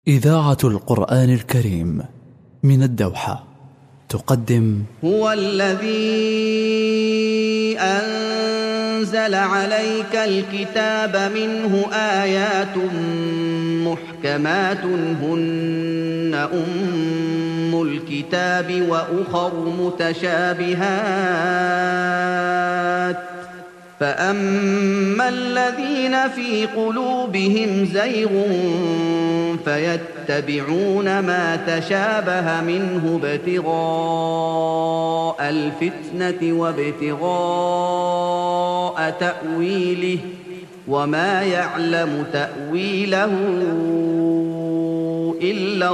إذاعة القرآن الكريم من الدوحة تقدم هو الذي أنزل عليك الكتاب منه آيات محكمات هن أم الكتاب وأخر متشابهات فأما الذين في قلوبهم زيغ فيتبعون ما تشابه منه ابتغاء الفتنة وابتغاء تأويله وما يعلم تأويله إلا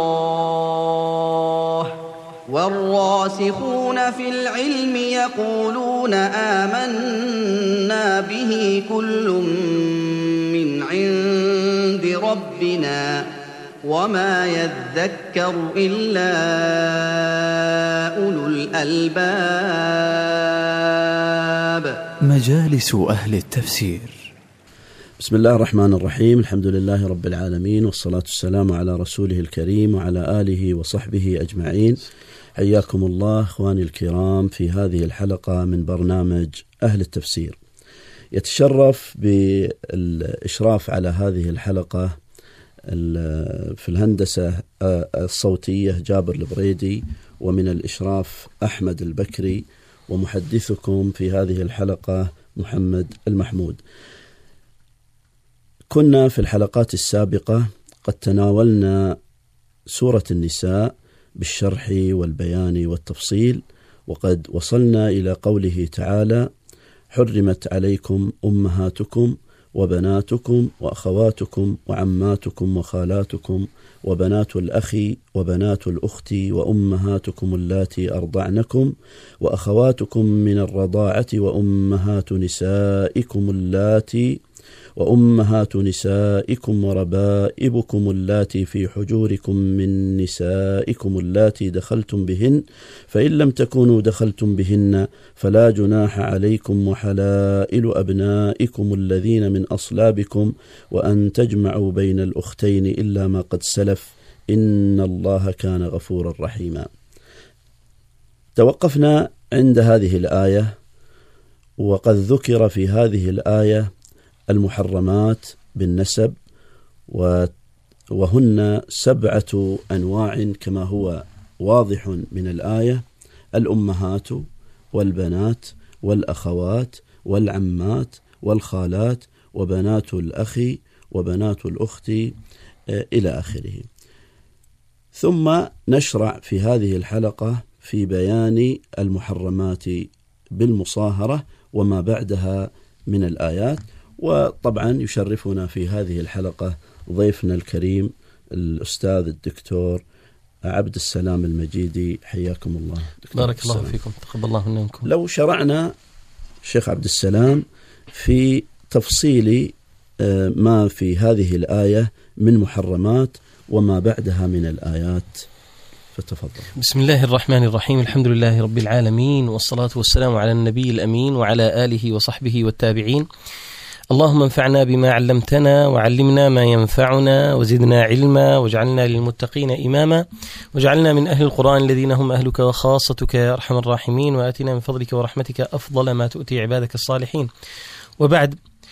الله والراسخون في العلم يقولون آمنا به كل من عند ربنا وما يذكر إلا أولو الألباب. مجالس أهل التفسير. بسم الله الرحمن الرحيم. الحمد لله رب العالمين، والصلاة والسلام على رسوله الكريم وعلى آله وصحبه أجمعين. حياكم الله أخواني الكرام في هذه الحلقة من برنامج أهل التفسير. يتشرف بالإشراف على هذه الحلقة في الهندسة الصوتية جابر البريدي، ومن الإشراف أحمد البكري، ومحدثكم في هذه الحلقة محمد المحمود. كنا في الحلقات السابقة قد تناولنا سورة النساء بالشرح والبيان والتفصيل، وقد وصلنا إلى قوله تعالى: حرمت عليكم أمهاتكم وبناتكم وأخواتكم وعماتكم وخالاتكم وبنات الأخ وبنات الأخت وأمهاتكم اللاتي أرضعنكم وأخواتكم من الرضاعة وأمهات نسائكم وربائبكم اللاتي في حجوركم من نسائكم اللاتي دخلتم بهن، فإن لم تكونوا دخلتم بهن فلا جناح عليكم وحلائل أبنائكم الذين من أصلابكم وأن تجمعوا بين الأختين إلا ما قد سلف إن الله كان غفورا رحيما. توقفنا عند هذه الآية، وقد ذكر في هذه الآية المحرمات بالنسب، وهن 7 أنواع كما هو واضح من الآية: الأمهات والبنات والأخوات والعمات والخالات وبنات الأخ وبنات الأخت إلى آخره. ثم نشرع في هذه الحلقة في بيان المحرمات بالمصاهرة وما بعدها من الآيات. وطبعا يشرفنا في هذه الحلقة ضيفنا الكريم الأستاذ الدكتور عبد السلام المجيدي. حياكم الله. بارك الله فيكم، تقبل الله منكم. لو شرعنا شيخ عبد السلام في تفصيل ما في هذه الآية من محرمات وما بعدها من الآيات، فتفضل. بسم الله الرحمن الرحيم. الحمد لله رب العالمين، والصلاة والسلام على النبي الأمين وعلى آله وصحبه والتابعين. اللهم انفعنا بما علمتنا وعلمنا ما ينفعنا وزدنا علما واجعلنا للمتقين إماما واجعلنا من أهل القرآن الذين هم أهلك وخاصتك يا أرحم الراحمين، وآتنا من فضلك ورحمتك أفضل ما تؤتي عبادك الصالحين. وبعد،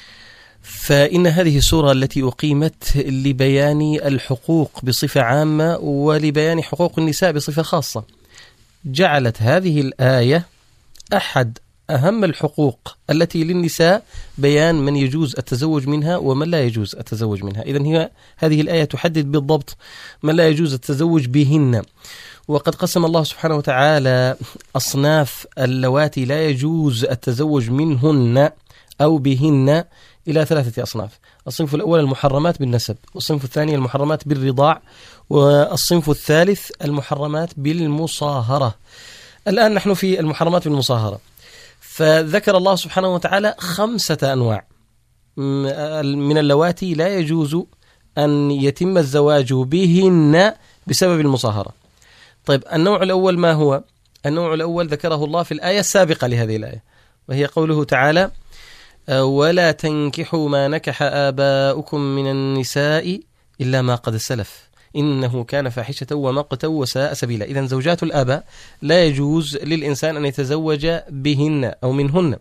فإن هذه السورة التي أقيمت لبيان الحقوق بصفة عامة ولبيان حقوق النساء بصفة خاصة، جعلت هذه الآية أحد أهم الحقوق التي للنساء بيان من يجوز التزوج منها ومن لا يجوز التزوج منها. إذن هذه الآية تحدد بالضبط من لا يجوز التزوج بهن. وقد قسم الله سبحانه وتعالى أصناف اللواتي لا يجوز التزوج منهن أو بهن إلى 3 أصناف. الصنف الأول المحرمات بالنسب، والصنف الثاني المحرمات بالرضاع، والصنف الثالث المحرمات بالمصاهرة. الآن نحن في المحرمات بالمصاهرة، فذكر الله سبحانه وتعالى 5 أنواع من اللواتي لا يجوز أن يتم الزواج بهن بسبب المصاهرة. طيب، النوع الأول ما هو؟ النوع الأول ذكره الله في الآية السابقة لهذه الآية، وهي قوله تعالى: ولا تنكحوا ما نكح آباؤكم من النساء إلا ما قد سلف إنه كان فاحشة ومقتا وساء سبيلا. إذن زوجات الآباء لا يجوز للإنسان أن يتزوج بهن أو منهن.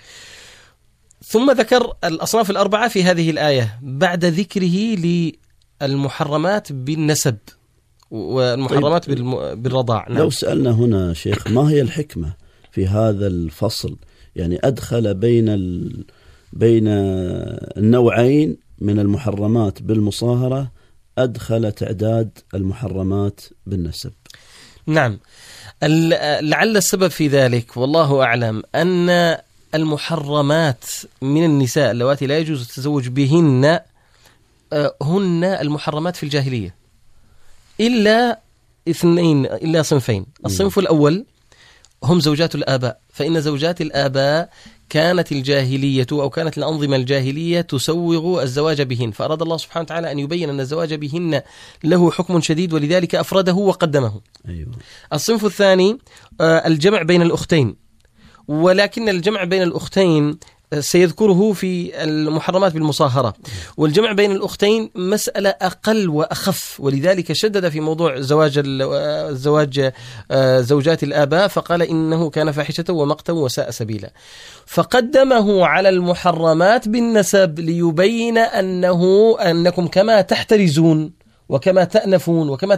ثم ذكر الأصناف الأربعة في هذه الآية بعد ذكره للمحرمات بالنسب والمحرمات بالرضاع. لو سألنا هنا شيخ ما هي الحكمة في هذا الفصل؟ يعني أدخل بين النوعين من المحرمات بالمصاهرة، أدخل تعداد المحرمات بالنسب. نعم، لعل السبب في ذلك والله أعلم أن المحرمات من النساء اللواتي لا يجوز التزوج بهن هن المحرمات في الجاهلية إلا صنفين. الصنف الأول هم زوجات الآباء، فإن زوجات الآباء كانت الجاهلية أو كانت الأنظمة الجاهلية تسوغ الزواج بهن، فأراد الله سبحانه وتعالى أن يبين أن الزواج بهن له حكم شديد ولذلك أفرده وقدمه. أيوة. الصنف الثاني الجمع بين الأختين، ولكن الجمع بين الأختين سيذكره في المحرمات بالمصاهرة، والجمع بين الأختين مسألة أقل وأخف، ولذلك شدد في موضوع زواج زوجات الآباء فقال إنه كان فاحشة ومقتا وساء سبيلا، فقدمه على المحرمات بالنسب ليبين أنكم كما تحترزون وكما تأنفون وكما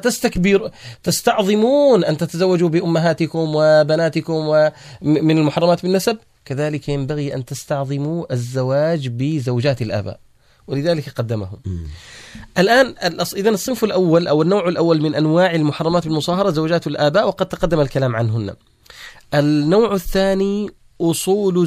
تستعظمون أن تتزوجوا بأمهاتكم وبناتكم من المحرمات بالنسب، كذلك ينبغي أن تستعظموا الزواج بزوجات الآباء، ولذلك قدمه. الآن إذن الصنف الأول أو النوع الأول من أنواع المحرمات المصاهرة زوجات الآباء، وقد تقدم الكلام عنهن. النوع الثاني أصول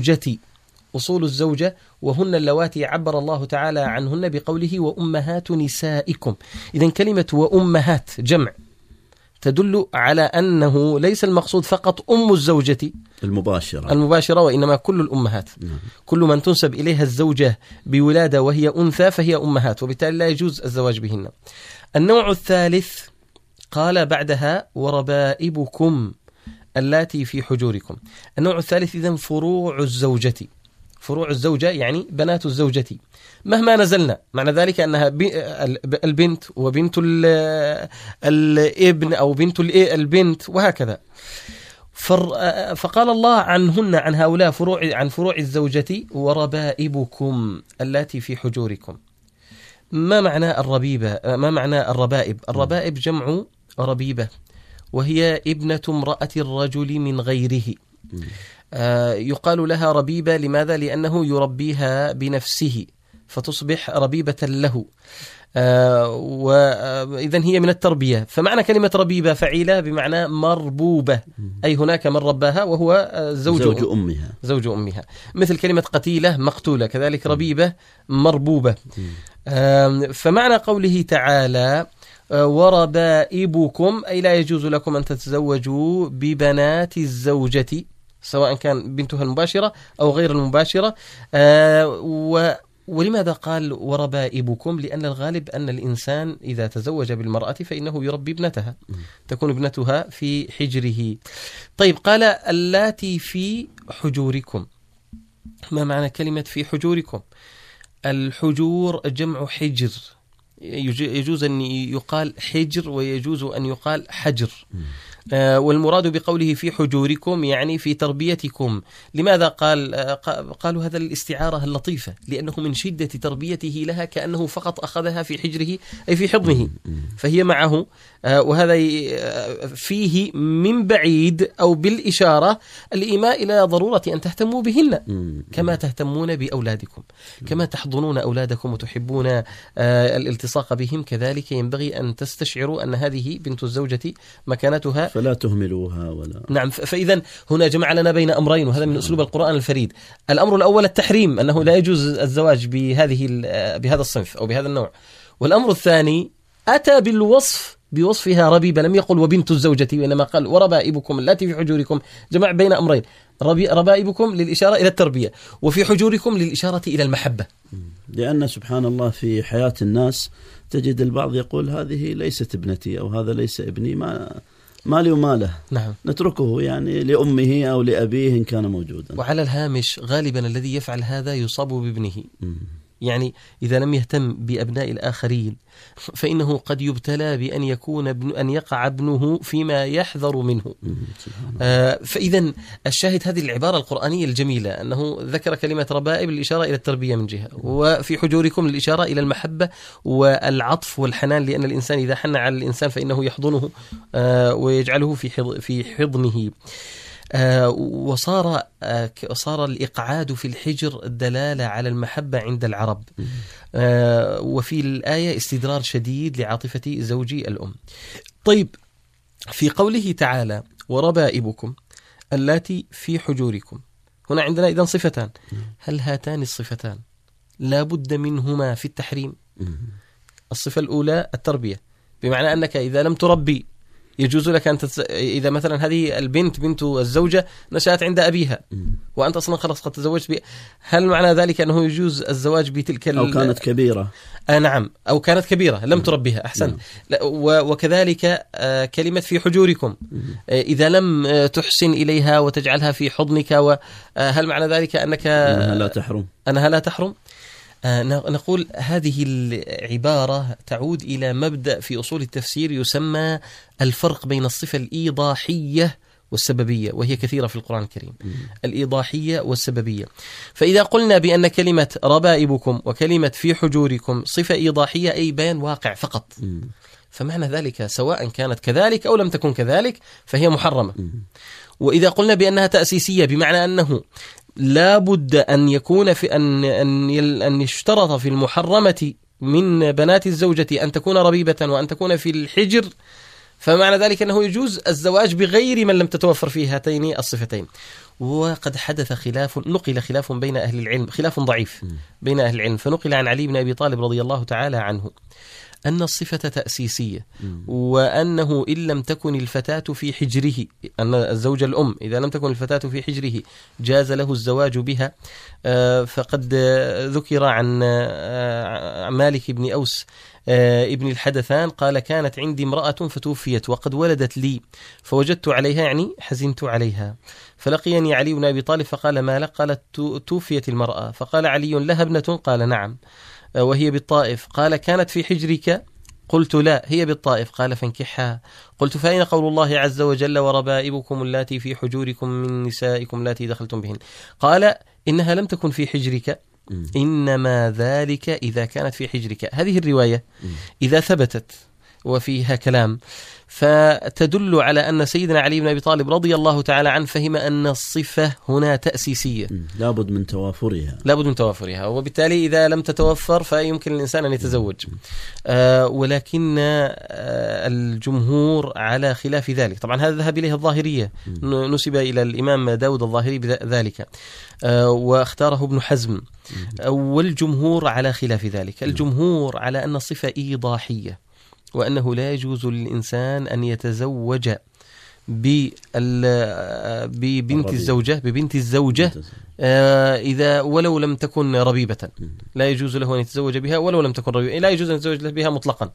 الزوجة، وهن اللواتي عبر الله تعالى عنهن بقوله وأمهات نسائكم. إذن كلمة وأمهات جمع تدل على أنه ليس المقصود فقط أم الزوجة المباشرة، وإنما كل الأمهات. كل من تنسب إليها الزوجة بولادة وهي أنثى فهي أمهات، وبالتالي لا يجوز الزواج بهن. النوع الثالث قال بعدها وربائبكم اللاتي في حجوركم. النوع الثالث إذن فروع الزوجة يعني بنات الزوجة مهما نزلنا، معنى ذلك أنها البنت وبنت الابن أو بنت البنت وهكذا. فقال الله عنهن عن هؤلاء عن فروع الزوجة وربائبكم اللاتي في حجوركم. ما معنى الربائب؟ الربائب جمع ربيبة، وهي ابنة امرأة الرجل من غيره. يقال لها ربيبة لماذا؟ لأنه يربيها بنفسه فتصبح ربيبة له، وإذن هي من التربية. فمعنى كلمة ربيبة فعيلة بمعنى مربوبة، أي هناك من رباها وهو زوج أمها. مثل كلمة قتيلة مقتولة، كذلك ربيبة مربوبة. فمعنى قوله تعالى وربائبكم أي لا يجوز لكم أن تتزوجوا ببنات الزوجة سواء كان بنتها المباشرة أو غير المباشرة. ولماذا قال وربائبكم؟ لأن الغالب أن الإنسان إذا تزوج بالمرأة فإنه يربي ابنتها، تكون ابنتها في حجره. طيب، قال اللاتي في حجوركم. ما معنى كلمة في حجوركم؟ الحجور جمع حجر، يجوز أن يقال حجر ويجوز أن يقال حجر. والمراد بقوله في حجوركم يعني في تربيتكم. لماذا قالوا هذا الاستعارة اللطيفة؟ لأنه من شدة تربيته لها كأنه فقط أخذها في حجره أي في حضنه، فهي معه. وهذا فيه من بعيد أو بالإشارة الإيماء إلى ضرورة أن تهتموا بهن كما تهتمون بأولادكم، كما تحضنون أولادكم وتحبون الالتصاق بهم، كذلك ينبغي أن تستشعروا أن هذه بنت الزوجة مكانتها فلا تهملوها ولا. نعم. فإذا هنا جمع لنا بين أمرين، وهذا من أسلوب القرآن الفريد. الأمر الأول التحريم، أنه لا يجوز الزواج بهذا الصنف أو بهذا النوع. والأمر الثاني أتى بوصفها ربيبة، لم يقل وبنت الزوجة، وإنما قال وربائبكم التي في حجوركم، جمع بين أمرين. ربائبكم للإشارة إلى التربية، وفي حجوركم للإشارة إلى المحبة. لأن سبحان الله في حياة الناس تجد البعض يقول هذه ليست ابنتي أو هذا ليس ابني، ما لي وما له. نعم. نتركه يعني لأمه أو لأبيه إن كان موجودا. وعلى الهامش غالبا الذي يفعل هذا يصاب بابنه، يعني إذا لم يهتم بأبناء الآخرين فإنه قد يبتلى بأن أن يقع ابنه فيما يحذر منه. فإذا الشاهد هذه العبارة القرآنية الجميلة أنه ذكر كلمة ربائب للإشارة إلى التربية من جهة، وفي حجوركم للإشارة إلى المحبة والعطف والحنان، لأن الإنسان إذا حن على الإنسان فإنه يحضنه ويجعله في حضنه. وصار الإقعاد في الحجر دلالة على المحبة عند العرب، وفي الآية استدرار شديد لعاطفة زوجي الأم. طيب، في قوله تعالى وربائبكم اللاتي في حجوركم، هنا عندنا إذن صفتان، هل هاتان الصفتان لا بد منهما في التحريم؟ الصفة الأولى التربية، بمعنى أنك إذا لم تربي يجوز لك أن إذا مثلا هذه البنت بنت الزوجة نشأت عند أبيها وأنت أصلا خلاص قد تزوجت هل معنى ذلك أنه يجوز الزواج بتلك أو كانت كبيرة؟ نعم، أو كانت كبيرة لم تربيها. أحسن. وكذلك كلمة في حجوركم إذا لم تحسن إليها وتجعلها في حضنك، هل معنى ذلك أنها لا تحرم؟ نقول هذه العبارة تعود إلى مبدأ في أصول التفسير يسمى الفرق بين الصفة الإيضاحية والسببية، وهي كثيرة في القرآن الكريم، الإيضاحية والسببية. فإذا قلنا بأن كلمة ربائبكم وكلمة في حجوركم صفة إيضاحية أي بيان واقع فقط، فمعنى ذلك سواء كانت كذلك أو لم تكن كذلك فهي محرمة. وإذا قلنا بأنها تأسيسية بمعنى أنه لا بد أن يكون في أن يشترط في المحرمة من بنات الزوجة أن تكون ربيبة وأن تكون في الحجر، فمعنى ذلك أنه يجوز الزواج بغير من لم تتوفر فيه هاتين الصفتين. وقد حدث نقل خلاف بين أهل العلم، خلاف ضعيف بين أهل العلم، فنقل عن علي بن أبي طالب رضي الله تعالى عنه أن الصفة تأسيسية، وأنه إن لم تكن الفتاة في حجره، أن الزوج الأم إذا لم تكن الفتاة في حجره جاز له الزواج بها. فقد ذكر عن مالك بن أوس ابن الحدثان قال كانت عندي امرأة فتوفيت وقد ولدت لي فوجدت عليها، يعني حزنت عليها، فلقيني علي بن أبي طالب فقال ما لك؟ قالت توفيت المرأة. فقال علي لها ابنة؟ قال نعم وهي بالطائف. قال كانت في حجرك؟ قلت لا هي بالطائف. قال فانكحها. قلت فأين قول الله عز وجل وربائبكم اللاتي في حجوركم من نسائكم اللاتي دخلتم بهن؟ قال إنها لم تكن في حجرك، إنما ذلك إذا كانت في حجرك. هذه الرواية إذا ثبتت وفيها كلام فتدل على أن سيدنا علي بن أبي طالب رضي الله تعالى عنه فهم أن الصفة هنا تأسيسية، لابد من توافرها، وبالتالي إذا لم تتوفر فيمكن الإنسان أن يتزوج. ولكن الجمهور على خلاف ذلك. طبعا هذا ذهب إليه الظاهرية، نسب إلى الإمام داود الظاهري بذلك، واختاره ابن حزم. والجمهور على خلاف ذلك، الجمهور على أن الصفة إيضاحية، وأنه لا يجوز للإنسان أن يتزوج ببنت الزوجة إذا ولو لم تكن ربيبة، لا يجوز له أن يتزوج بها ولو لم تكن ربيبة، لا يجوز أن يتزوج بها مطلقا.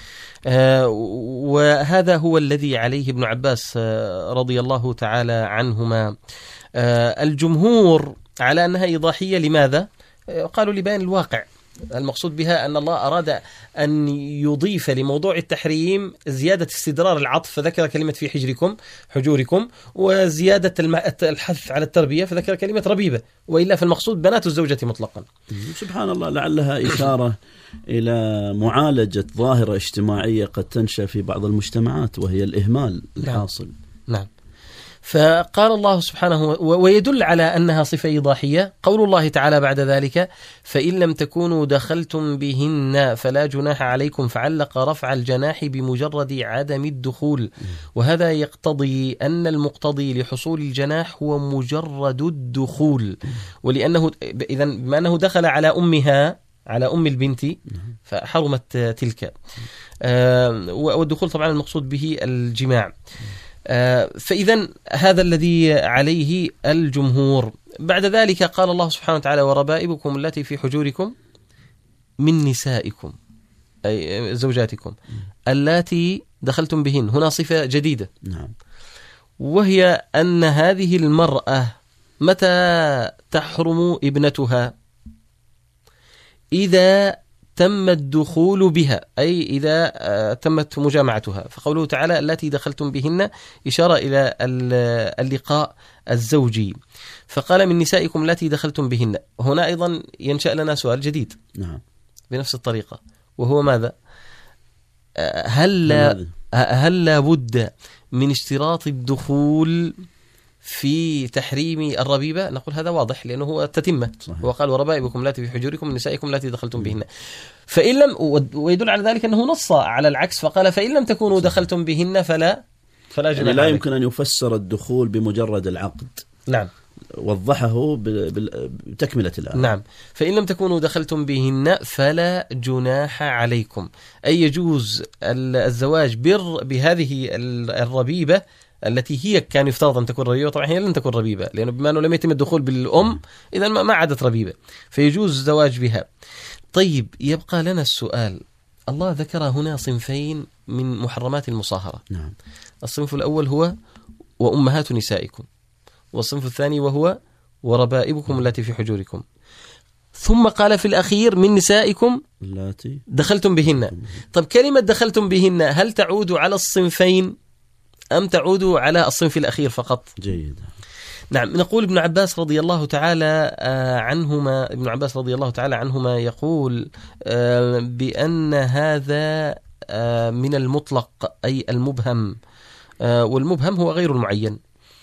وهذا هو الذي عليه ابن عباس رضي الله تعالى عنهما. الجمهور على أنها إيضاحية، لماذا؟ قالوا لبيان الواقع، المقصود بها أن الله أراد أن يضيف لموضوع التحريم زيادة استدرار العطف، فذكر كلمة في حجوركم، وزيادة الحث على التربية فذكر كلمة ربيبة، وإلا فالمقصود بنات الزوجة مطلقا. سبحان الله، لعلها إشارة إلى معالجة ظاهرة اجتماعية قد تنشأ في بعض المجتمعات، وهي الإهمال الحاصل. نعم. فقال الله سبحانه ويدل على أنها صفة إيضاحية قول الله تعالى بعد ذلك فإن لم تكونوا دخلتم بهن فلا جناح عليكم، فعلق رفع الجناح بمجرد عدم الدخول، وهذا يقتضي أن المقتضي لحصول الجناح هو مجرد الدخول، ولأنه إذن بما أنه دخل على أمها، على أم البنت، فحرمت تلك، والدخول طبعا المقصود به الجماع. فإذا هذا الذي عليه الجمهور. بعد ذلك قال الله سبحانه وتعالى وربائبكم التي في حجوركم من نسائكم، أي زوجاتكم اللاتي دخلتم بهن، هنا صفة جديدة. نعم. وهي أن هذه المرأة متى تحرم ابنتها؟ إذا تم الدخول بها، أي إذا تمت مجامعتها. فقوله تعالى التي دخلتم بهن إشارة إلى اللقاء الزوجي. فقال من نسائكم التي دخلتم بهن. هنا أيضا ينشأ لنا سؤال جديد نعم بنفس الطريقة، وهو ماذا؟ هل لا بد من اشتراط الدخول في تحريم الربيبة؟ نقول هذا واضح لأنه هو تتمة. وقال وربائبكم التي في حجوركم من نسائكم التي دخلتم بهن. فإن لم، ويدل على ذلك أنه نص على العكس فقال فإن لم تكونوا دخلتم بهن فلا جناح يعني لا يمكن أن يفسر الدخول بمجرد العقد. نعم، وضحه بتكملة الآية. نعم، فإن لم تكونوا دخلتم بهن فلا جناح عليكم، أي يجوز الزواج بهذه الربيبة التي هي كان يفترض أن تكون ربيبة. طبعا هي لن تكون ربيبة لأنه بما أنه لم يتم الدخول بالأم إذا ما عادت ربيبة، فيجوز الزواج بها. طيب يبقى لنا السؤال، الله ذكر هنا صنفين من محرمات المصاهرة. نعم. الصنف الأول هو وأمهات نسائكم، والصنف الثاني وهو وربائبكم التي في حجوركم، ثم قال في الأخير من نسائكم التي دخلتم بهن. طب كلمة دخلتم بهن هل تعود على الصنفين أم تعود على الصنف الأخير فقط؟ جيد. نعم. نقول ابن عباس رضي الله تعالى عنهما يقول بأن هذا من المطلق أي المبهم، والمبهم هو غير المعين،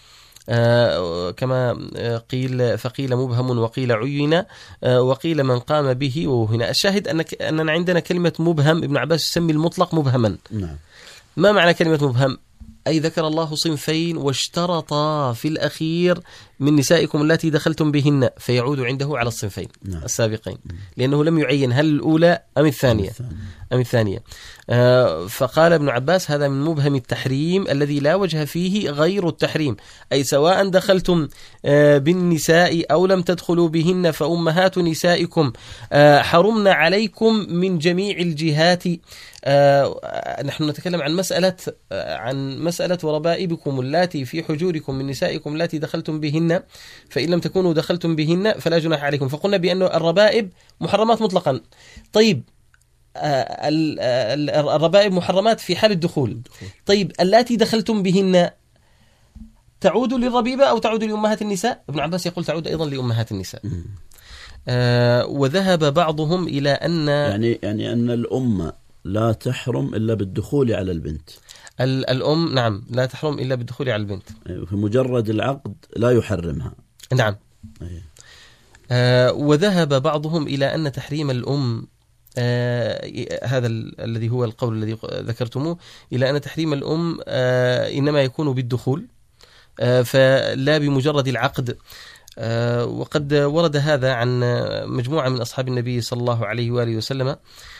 كما قيل فقيل مبهم وقيل عين وقيل من قام به. وهنا الشاهد أننا عندنا كلمة مبهم ابن عباس يسمي المطلق مبهما. نعم. ما معنى كلمة مبهم؟ أي ذكر الله صنفين واشترطا في الأخير من نسائكم التي دخلتم بهن، فيعود عنده على الصنفين السابقين، لأنه لم يعين هل الأولى أم الثانية. فقال ابن عباس هذا من مبهم التحريم الذي لا وجه فيه غير التحريم، أي سواء دخلتم بالنساء أو لم تدخلوا بهن فأمهات نسائكم حرمنا عليكم من جميع الجهات. نحن نتكلم عن مسألة وربائبكم اللاتي في حجوركم من نسائكم اللاتي دخلتم بهن فإن لم تكونوا دخلتم بهن فلا جناح عليكم. فقلنا بأن الربائب محرمات مطلقا. طيب الربائب محرمات في حال الدخول. طيب اللاتي دخلتم بهن تعود للربيبة أو تعود لأمهات النساء؟ ابن عباس يقول تعود أيضا لأمهات النساء. وذهب بعضهم إلى أن يعني أن الأم لا تحرم إلا بالدخول على البنت. الأم نعم لا تحرم إلا بالدخول على البنت، في مجرد العقد لا يحرمها. نعم. وذهب بعضهم إلى أن تحريم الأم، هذا الذي هو القول الذي ذكرتموه، إلى أن تحريم الأم إنما يكون بالدخول فلا بمجرد العقد. وقد ورد هذا عن مجموعة من أصحاب النبي صلى الله عليه وآله وسلم،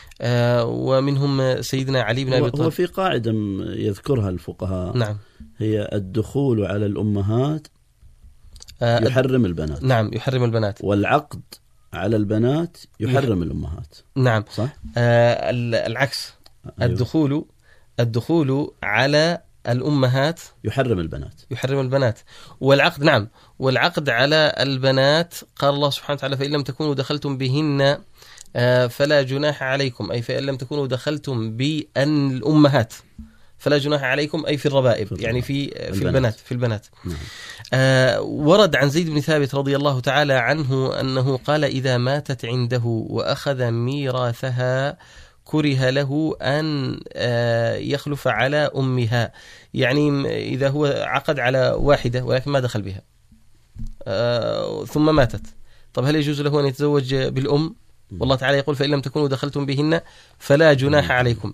ومنهم سيدنا علي بن أبي طالب. هو في قاعدة يذكرها الفقهاء، نعم، هي الدخول على الأمهات يحرم البنات. نعم يحرم البنات، والعقد على البنات يحرم الأمهات. نعم صح؟ العكس. أيوه. الدخول على الأمهات يحرم البنات والعقد، نعم، والعقد على البنات قال الله سبحانه وتعالى فإن لم تكونوا دخلتم بهن فلا جناح عليكم، أي فإن لم تكونوا دخلتم بأن الأمهات فلا جناح عليكم، أي في الربائب، يعني في البنات. ورد عن زيد بن ثابت رضي الله تعالى عنه أنه قال إذا ماتت عنده وأخذ ميراثها كره له أن يخلف على أمها، يعني إذا هو عقد على واحدة ولكن ما دخل بها ثم ماتت، طب هل يجوز له أن يتزوج بالأم؟ والله تعالى يقول فإن لم تكونوا دخلتم بهن فلا جناح عليكم.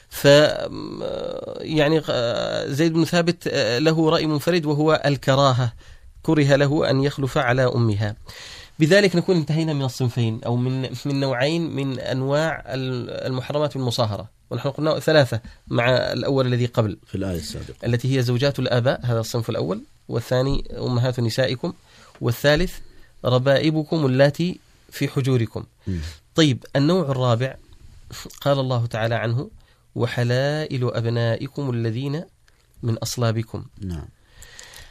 يعني زيد بن ثابت له رأي منفرد وهو الكراهة، كره له أن يخلف على أمها. بذلك نكون انتهينا من الصنفين أو من نوعين من أنواع المحرمات المصاهرة، ونحن قلنا 3 مع الأول الذي قبل في الآية السابقة، التي هي زوجات الآباء، هذا الصنف الأول، والثاني أمهات نسائكم، والثالث ربائبكم اللاتي في حجوركم. طيب النوع الرابع قال الله تعالى عنه وحلائل أبنائكم الذين من أصلابكم. نعم.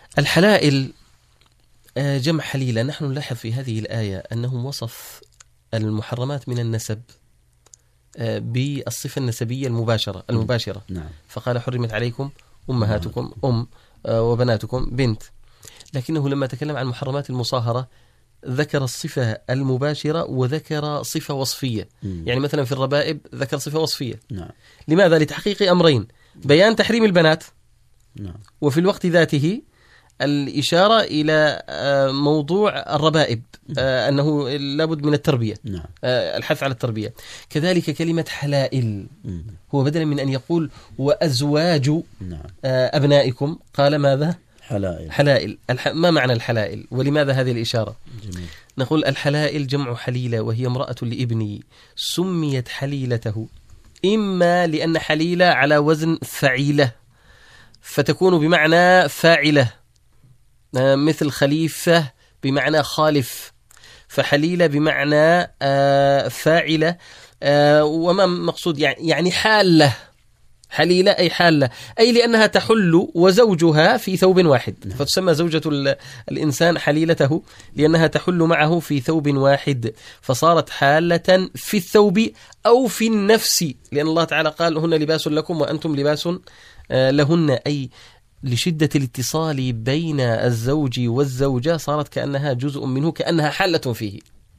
الحلائل جمع حليلة. نحن نلاحظ في هذه الآية أنه وصف المحرمات من النسب بالصفة النسبية المباشرة. نعم. فقال حرمت عليكم أمهاتكم وبناتكم بنت. لكنه لما تكلم عن محرمات المصاهرة ذكر الصفة المباشرة وذكر صفة وصفية. يعني مثلا في الربائب ذكر صفة وصفية. نعم. لماذا؟ لتحقيق أمرين: بيان تحريم البنات، نعم، وفي الوقت ذاته الإشارة إلى موضوع الربائب، أنه لابد من التربية. نعم. الحث على التربية. كذلك كلمة حلائل، هو بدلا من أن يقول وأزواج نعم أبنائكم قال ماذا؟ حلائل. ما معنى الحلائل ولماذا هذه الإشارة؟ جميل. نقول الحلائل جمع حليلة، وهي امرأة لابني سميت حليلته إما لأن حليلة على وزن فعيلة فتكون بمعنى فاعلة، مثل خليفة بمعنى خالف، فحليلة بمعنى فاعلة. وما مقصود؟ يعني حالة. حليلة أي حالة، أي لأنها تحل وزوجها في ثوب واحد، فتسمى زوجة الإنسان حليلته لأنها تحل معه في ثوب واحد، فصارت حالة في الثوب أو في النفس، لأن الله تعالى قال هن لباس لكم وأنتم لباس لهن، أي لشدة الاتصال بين الزوج والزوجة صارت كأنها جزء منه، كأنها حالة فيه.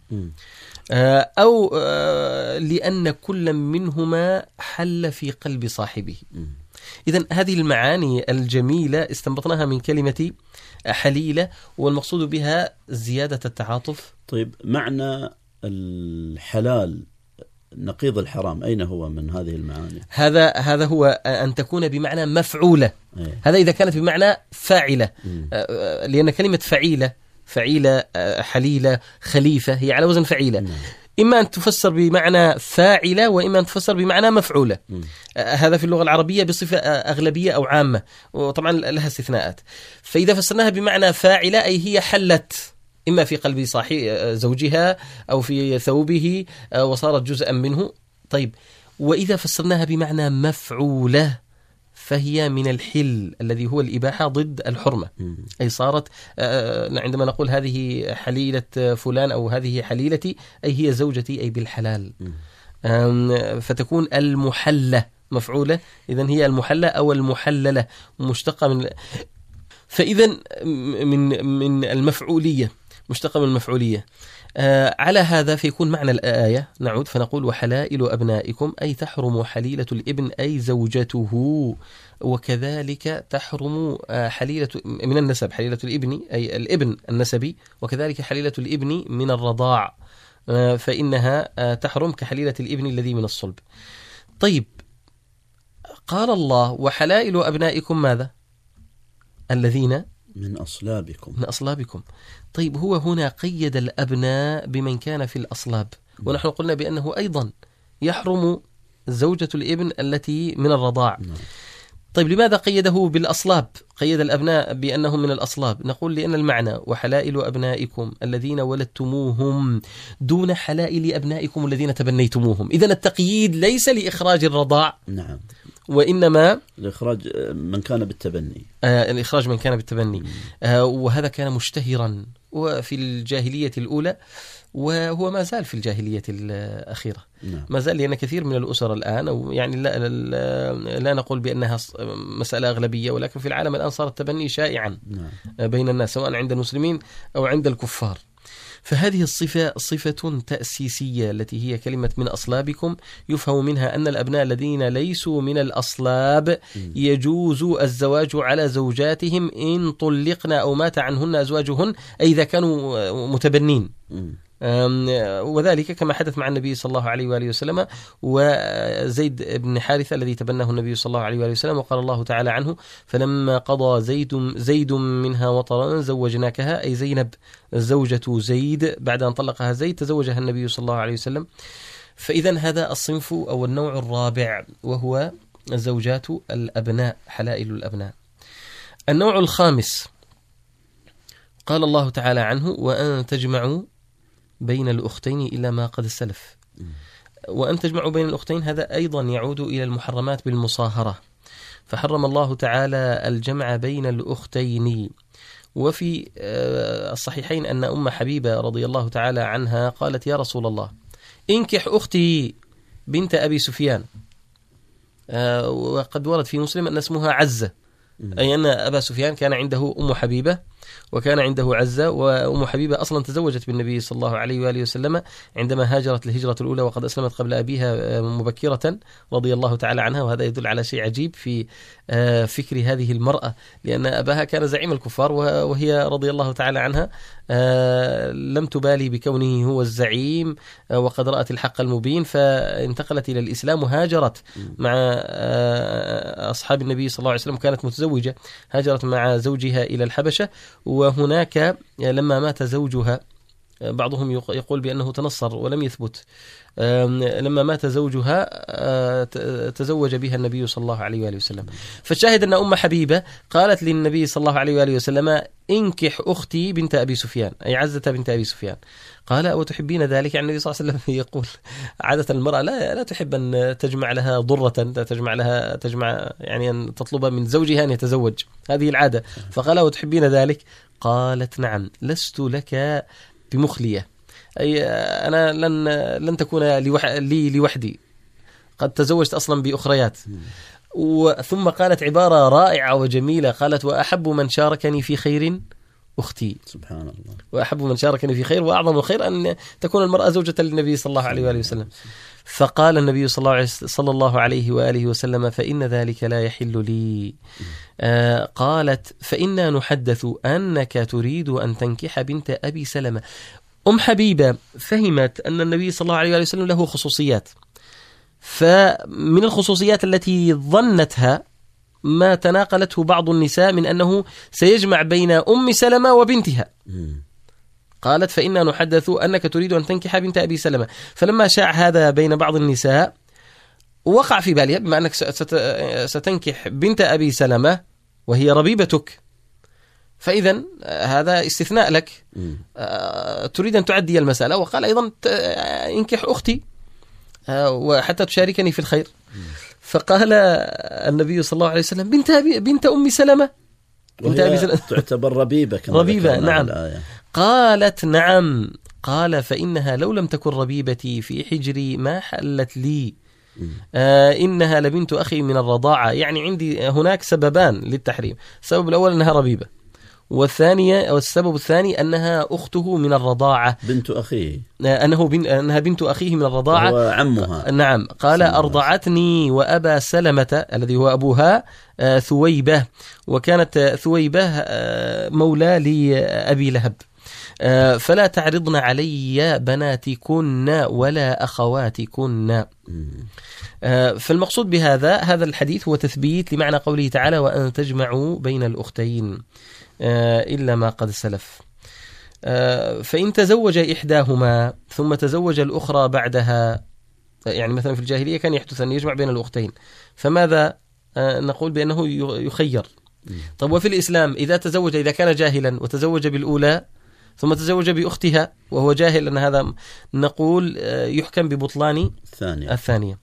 أو لأن كل منهما حل في قلب صاحبه. إذن هذه المعاني الجميلة استنبطناها من كلمة حليلة، والمقصود بها زيادة التعاطف. طيب، معنى الحلال نقيض الحرام أين هو من هذه المعاني؟ هذا هو أن تكون بمعنى مفعولة. هذا إذا كانت بمعنى فاعلة، لأن كلمة فعيلة حليلة خليفة هي على وزن فعيلة. إما أن تفسر بمعنى فاعلة وإما أن تفسر بمعنى مفعولة. هذا في اللغة العربية بصفة أغلبية أو عامة، وطبعا لها استثناءات. فإذا فسرناها بمعنى فاعلة أي هي حلت إما في قلب زوجها أو في ثوبه وصارت جزءا منه. طيب، وإذا فسرناها بمعنى مفعولة فهي من الحل الذي هو الإباحة ضد الحرمة، أي صارت عندما نقول هذه حليلة فلان أو هذه حليلتي أي هي زوجتي أي بالحلال. فتكون المحلة مفعولة، إذن هي المحلة أو المحللة مشتقة من، فإذا من المفعولية، مشتقة من المفعولية. على هذا فيكون معنى الآية، نعود فنقول وحلائل أبنائكم أي تحرم حليلة الابن أي زوجته، وكذلك تحرم حليلة من النسب، حليلة الابن أي الابن النسبي، وكذلك حليلة الابن من الرضاع فإنها تحرم كحليلة الابن الذي من الصلب. طيب، قال الله وحلائل أبنائكم ماذا؟ الذين من أصلابكم. طيب، هو هنا قيد الأبناء بمن كان في الأصلاب، ونحن قلنا بأنه أيضا يحرم زوجة الابن التي من الرضاع. طيب، لماذا قيده بالأصلاب؟ قيد الأبناء بأنهم من الأصلاب. نقول لأن المعنى وحلائل أبنائكم الذين ولدتموهم دون حلائل أبنائكم الذين تبنيتموهم. إذن التقييد ليس لإخراج الرضاع، نعم، وإنما الإخراج من كان بالتبني. الإخراج من كان بالتبني. وهذا كان مشتهرا وفي الجاهلية الأولى، وهو ما زال في الجاهلية الأخيرة. ما زال، لأن كثير من الأسر الآن، أو يعني لا نقول بأنها مسألة أغلبية، ولكن في العالم الآن صار التبني شائعا بين الناس سواء عند المسلمين أو عند الكفار. فهذه الصفة صفة تأسيسية التي هي كلمة من أصلابكم، يفهم منها أن الأبناء الذين ليسوا من الأصلاب يجوز الزواج على زوجاتهم إن طلقنا أو مات عنهن أزواجهن، أي إذا كانوا متبنين. وذلك كما حدث مع النبي صلى الله عليه وآله وسلم وزيد بن حارثة الذي تبناه النبي صلى الله عليه وآله وسلم، وقال الله تعالى عنه فلما قضى زيد منها وطرا زوجناكها، أي زينب زوجة زيد بعد أن طلقها زيد تزوجها النبي صلى الله عليه وسلم. فإذا هذا الصنف أو النوع الرابع وهو زوجات الأبناء، حلائل الأبناء. النوع الخامس قال الله تعالى عنه وأن تجمعوا بين الأختين إلا ما قد سلف. وأن تجمعوا بين الأختين هذا أيضا يعود إلى المحرمات بالمصاهرة، فحرم الله تعالى الجمع بين الأختين. وفي الصحيحين أن أم حبيبة رضي الله تعالى عنها قالت يا رسول الله انكح أختي بنت أبي سفيان. وقد ورد في مسلم أن اسمها عزة، أي أن أبا سفيان كان عنده أم حبيبة وكان عنده عزة، وأم حبيبة أصلا تزوجت بالنبي صلى الله عليه وآله وسلم عندما هاجرت الهجرة الأولى، وقد أسلمت قبل أبيها مبكرة رضي الله تعالى عنها. وهذا يدل على شيء عجيب في فكر هذه المرأة، لأن أباها كان زعيم الكفار وهي رضي الله تعالى عنها لم تبالي بكونه هو الزعيم، وقد رأت الحق المبين فانتقلت إلى الإسلام وهاجرت مع أصحاب النبي صلى الله عليه وسلم، كانت متزوجة، هاجرت مع زوجها إلى الحبشة. وهناك لما مات زوجها، بعضهم يقول بأنه تنصر ولم يثبت، لما مات زوجها تزوج بها النبي صلى الله عليه وآله وسلم. فالشاهد أن أم حبيبة قالت للنبي صلى الله عليه وآله وسلم انكح أختي بنت أبي سفيان، أي عزة بنت أبي سفيان. قال وتحبين ذلك؟ يعني النبي صلى الله عليه وسلم يقول عادة المرأة لا تحب أن تجمع لها ضرة، تجمع يعني أن تطلب من زوجها أن يتزوج، هذه العادة. فقال وتحبين ذلك؟ قالت نعم، لست لك بمخلية، أي أنا لن تكون لي لوحدي، قد تزوجت أصلا بأخريات. ثم قالت عبارة رائعة وجميلة، قالت وأحب من شاركني في خير أختي. سبحان الله. وأحب من شاركني في خير، وأعظم الخير أن تكون المرأة زوجة للنبي صلى الله عليه وآله وسلم. فقال النبي صلى الله عليه وآله وسلم فإن ذلك لا يحل لي. قالت فإنا نحدث أنك تريد أن تنكح بنت أبي سلمة. أم حبيبة فهمت أن النبي صلى الله عليه وآله وسلم له خصوصيات، فمن الخصوصيات التي ظنتها ما تناقلته بعض النساء من أنه سيجمع بين أم سلمة وبنتها. قالت فإنا نحدث أنك تريد أن تنكح بنت أبي سلمة. فلما شاع هذا بين بعض النساء وقع في بالها بما أنك ستنكح بنت أبي سلمة وهي ربيبتك، فإذا هذا استثناء لك، تريد أن تعدي المسألة. وقال أيضا انكح أختي وحتى تشاركني في الخير. فقال النبي صلى الله عليه وسلم بنت أم سلمة، بنت أبي سلمة تعتبر ربيبة، ربيبة نعم. قالت نعم. قال فإنها لو لم تكن ربيبتي في حجري ما حلت لي، إنها لبنت أخي من الرضاعة. يعني عندي هناك سببان للتحريم، السبب الأول أنها ربيبة، والسبب الثاني أنها أخته من الرضاعة، بنت أخيه، أنها بنت أخيه من الرضاعة وعمها. نعم. قال أرضعتني وأبا سلمة الذي هو أبوها ثويبة، وكانت ثويبة مولى لأبي لهب. فلا تعرضن علي بناتكن ولا أخواتكن. فالمقصود بهذا الحديث هو تثبيت لمعنى قوله تعالى وأن تجمعوا بين الأختين إلا ما قد سلف. فإن تزوج إحداهما ثم تزوج الأخرى بعدها، يعني مثلا في الجاهلية كان يحدث أن يجمع بين الأختين، فماذا نقول؟ بأنه يخير. طب وفي الإسلام إذا كان جاهلا وتزوج بالأولى ثم تزوج بأختها وهو جاهل، أن هذا نقول يحكم ببطلان الثانية،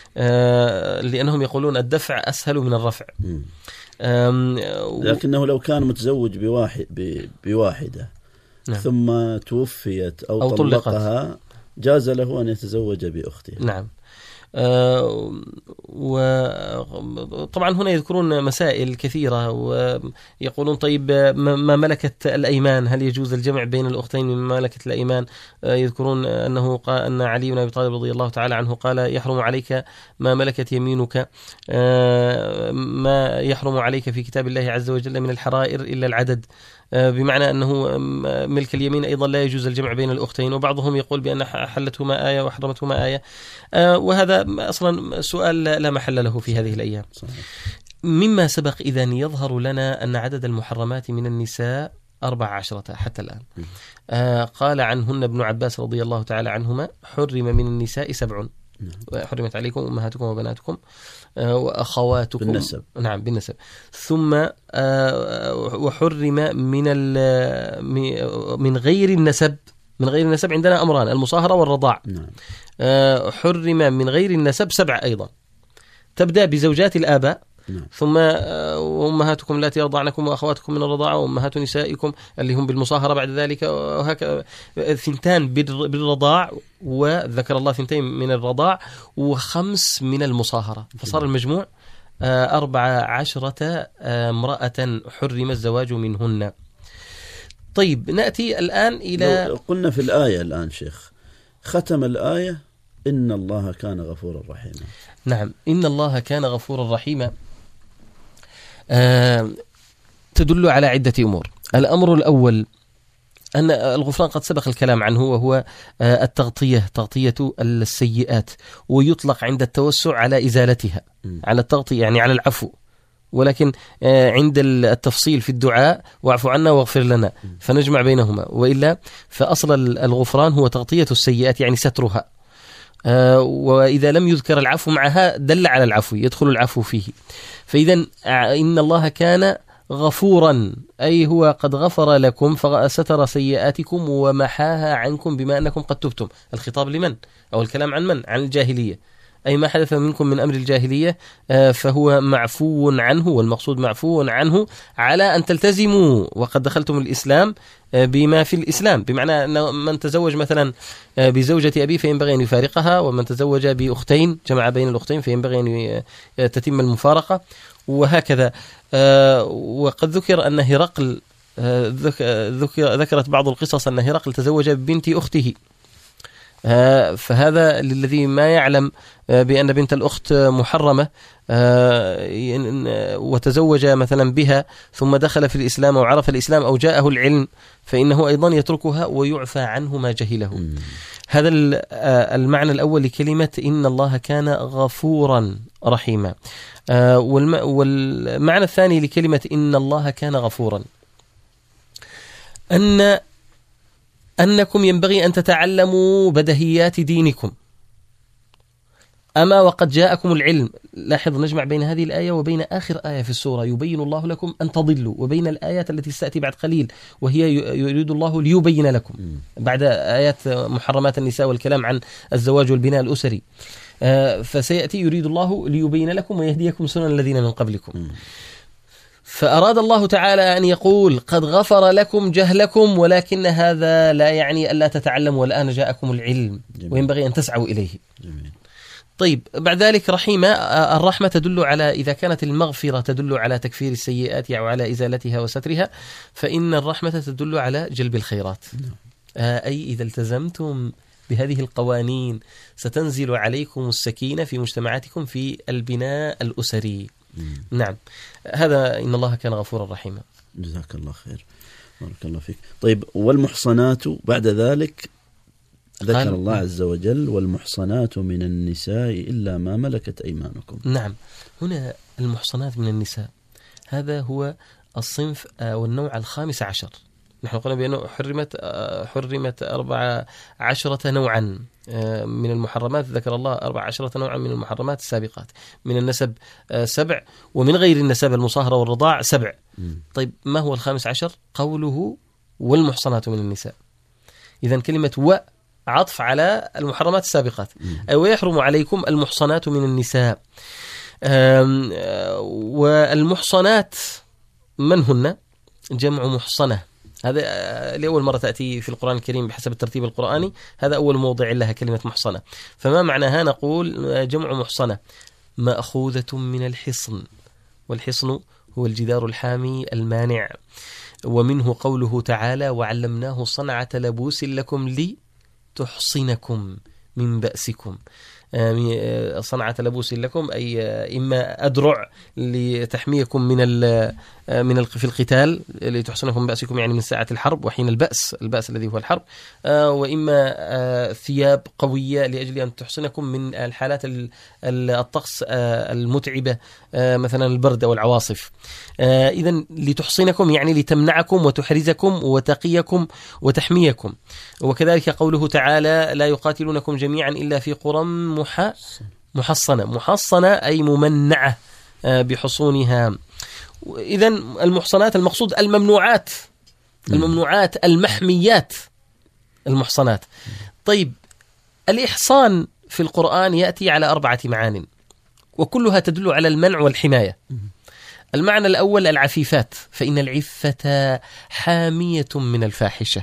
لأنهم يقولون الدفع أسهل من الرفع. لكنه لو كان متزوج بواحدة نعم. ثم توفيت أو طلقها جاز له أن يتزوج بأختها. نعم. وطبعا هنا يذكرون مسائل كثيرة، ويقولون طيب ما ملكت الأيمان، هل يجوز الجمع بين الأختين مما ملكت الأيمان؟ يذكرون أن علي بن أبي طالب رضي الله تعالى عنه قال يحرم عليك ما ملكت يمينك، ما يحرم عليك في كتاب الله عز وجل من الحرائر إلا العدد، بمعنى أنه ملك اليمين أيضا لا يجوز الجمع بين الأختين. وبعضهم يقول بأن حلتهما آية وحرمتهما آية، وهذا أصلا سؤال لا محل له في هذه الأيام. مما سبق إذن يظهر لنا أن عدد المحرمات من النساء 14 حتى الآن. قال عنهن ابن عباس رضي الله تعالى عنهما حرم من النساء 7، حرمت عليكم أمهاتكم وبناتكم وأخواتكم بالنسب. نعم بالنسب. ثم وحرم من غير النسب. من غير النسب عندنا أمران، المصاهرة والرضاع. حرم من غير النسب 7 أيضا، تبدأ بزوجات الآباء ثم وأمهاتكم التي يرضعنكم وأخواتكم من الرضاعة وأمهات نسائكم اللي هم بالمصاهرة بعد ذلك، وهكذا 2 بالرضاع، وذكر الله 2 من الرضاع و5 من المصاهرة، فصار المجموع 14 امرأة حرم الزواج منهن. طيب نأتي الآن إلى قلنا في الآية الآن شيخ ختم الآية إن الله كان غفورا رحيما. نعم، إن الله كان غفورا رحيما تدل على عدة أمور. الأمر الأول أن الغفران قد سبق الكلام عنه، وهو تغطية السيئات، ويطلق عند التوسع على إزالتها، على التغطية يعني على العفو، ولكن عند التفصيل في الدعاء واعف عنا واغفر لنا فنجمع بينهما، وإلا فأصل الغفران هو تغطية السيئات يعني سترها، وإذا لم يذكر العفو معها دل على العفو، يدخل العفو فيه. فإذا إن الله كان غفورا أي هو قد غفر لكم فستر سيئاتكم ومحاها عنكم بما أنكم قد تبتم. الخطاب لمن؟ أو الكلام عن من؟ عن الجاهلية، أي ما حدث منكم من أمر الجاهلية فهو معفو عنه، والمقصود معفو عنه على أن تلتزموا وقد دخلتم الإسلام بما في الإسلام، بمعنى أن من تزوج مثلا بزوجة أبيه فينبغي أن يفارقها، ومن تزوج بأختين جمع بين الأختين فينبغي أن تتم المفارقة، وهكذا. وقد ذكر أن هرقل ذكرت بعض القصص أن هرقل تزوج ببنت أخته، فهذا للذي ما يعلم بأن بنت الأخت محرمة وتزوج مثلا بها ثم دخل في الإسلام أو عرف الإسلام أو جاءه العلم، فإنه أيضا يتركها ويعفى عنه ما جهله. هذا المعنى الأول لكلمة إن الله كان غفورا رحيما. والمعنى الثاني لكلمة إن الله كان غفورا أنكم ينبغي أن تتعلموا بدهيات دينكم، أما وقد جاءكم العلم. لاحظ نجمع بين هذه الآية وبين آخر آية في السورة، يبين الله لكم أن تضلوا، وبين الآيات التي ستأتي بعد قليل وهي يريد الله ليبين لكم، بعد آيات محرمات النساء والكلام عن الزواج والبناء الأسري، فسيأتي يريد الله ليبين لكم ويهديكم سنن الذين من قبلكم. فأراد الله تعالى أن يقول قد غفر لكم جهلكم، ولكن هذا لا يعني ألا تتعلموا، والآن جاءكم العلم وينبغي أن تسعوا إليه. جميل. طيب بعد ذلك رحيمة. الرحمة تدل على، إذا كانت المغفرة تدل على تكفير السيئات أو على إزالتها وسترها، فإن الرحمة تدل على جلب الخيرات. أي إذا التزمتم بهذه القوانين ستنزل عليكم السكينة في مجتمعاتكم في البناء الأسري. نعم، هذا إن الله كان غفورا رحيما. جزاك الله خير، بارك الله فيك. طيب والمحصنات بعد ذلك ذكر الله عز وجل والمحصنات من النساء إلا ما ملكت أيمانكم. نعم، هنا المحصنات من النساء هذا هو الصنف والنوع 15. نحن قلنا بأنه حرمت 14 نوعا من المحرمات، ذكر الله 14 نوعا من المحرمات السابقات، من النسب 7 ومن غير النسب المصاهرة والرضاع 7. طيب ما هو 15؟ قوله والمحصنات من النساء. إذن كلمة عطف على المحرمات السابقات، أي ويحرم عليكم المحصنات من النساء. والمحصنات من هن؟ جمع محصنة، هذا لأول مرة تأتي في القرآن الكريم بحسب الترتيب القرآني، هذا أول موضع لها كلمة محصنة. فما معناها؟ نقول جمع محصنة مأخوذة من الحصن، والحصن هو الجدار الحامي المانع، ومنه قوله تعالى وعلمناه صنعة لبوس لكم لتحصنكم من بأسكم. صنعة لبوس لكم أي إما أدرع لتحميكم من في القتال لتحصنكم بأسكم، يعني من ساعة الحرب وحين البأس الذي هو الحرب، وإما ثياب قوية لأجل أن تحصنكم من الحالات الطقس المتعبة، مثلا البرد أو العواصف. إذن لتحصنكم يعني لتمنعكم وتحرزكم وتقيكم وتحميكم. وكذلك قوله تعالى لا يقاتلونكم جميعا إلا في قرى محصنة أي ممنعة بحصونها. إذن المحصنات المقصود الممنوعات المحميات المحصنات. طيب الإحصان في القرآن يأتي على 4 معان، وكلها تدل على المنع والحماية. المعنى الأول العفيفات، فإن العفة حامية من الفاحشة.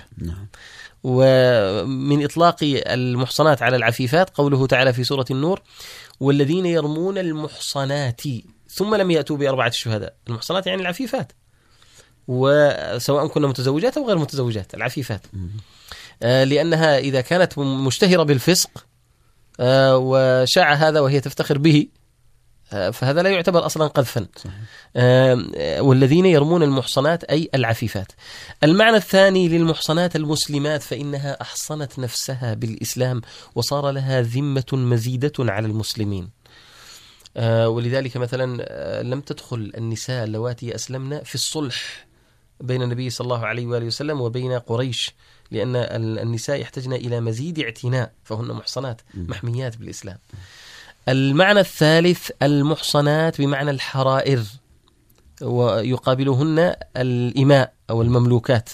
ومن إطلاق المحصنات على العفيفات قوله تعالى في سورة النور: والذين يرمون المحصنات ثم لم يأتوا بأربعة شهداء. المحصنات يعني العفيفات، وسواء كنا متزوجات أو غير متزوجات، العفيفات، لأنها إذا كانت مشتهرة بالفسق وشاع هذا وهي تفتخر به فهذا لا يعتبر أصلا قذفا. والذين يرمون المحصنات أي العفيفات. المعنى الثاني للمحصنات المسلمات، فإنها أحصنت نفسها بالإسلام وصار لها ذمة مزيدة على المسلمين. ولذلك مثلا لم تدخل النساء اللواتي أسلمن في الصلح بين النبي صلى الله عليه وآله وسلم وبين قريش، لأن النساء يحتاجن إلى مزيد اعتناء، فهن محصنات محميات بالإسلام. المعنى الثالث المحصنات بمعنى الحرائر، ويقابلهن الإماء أو المملوكات.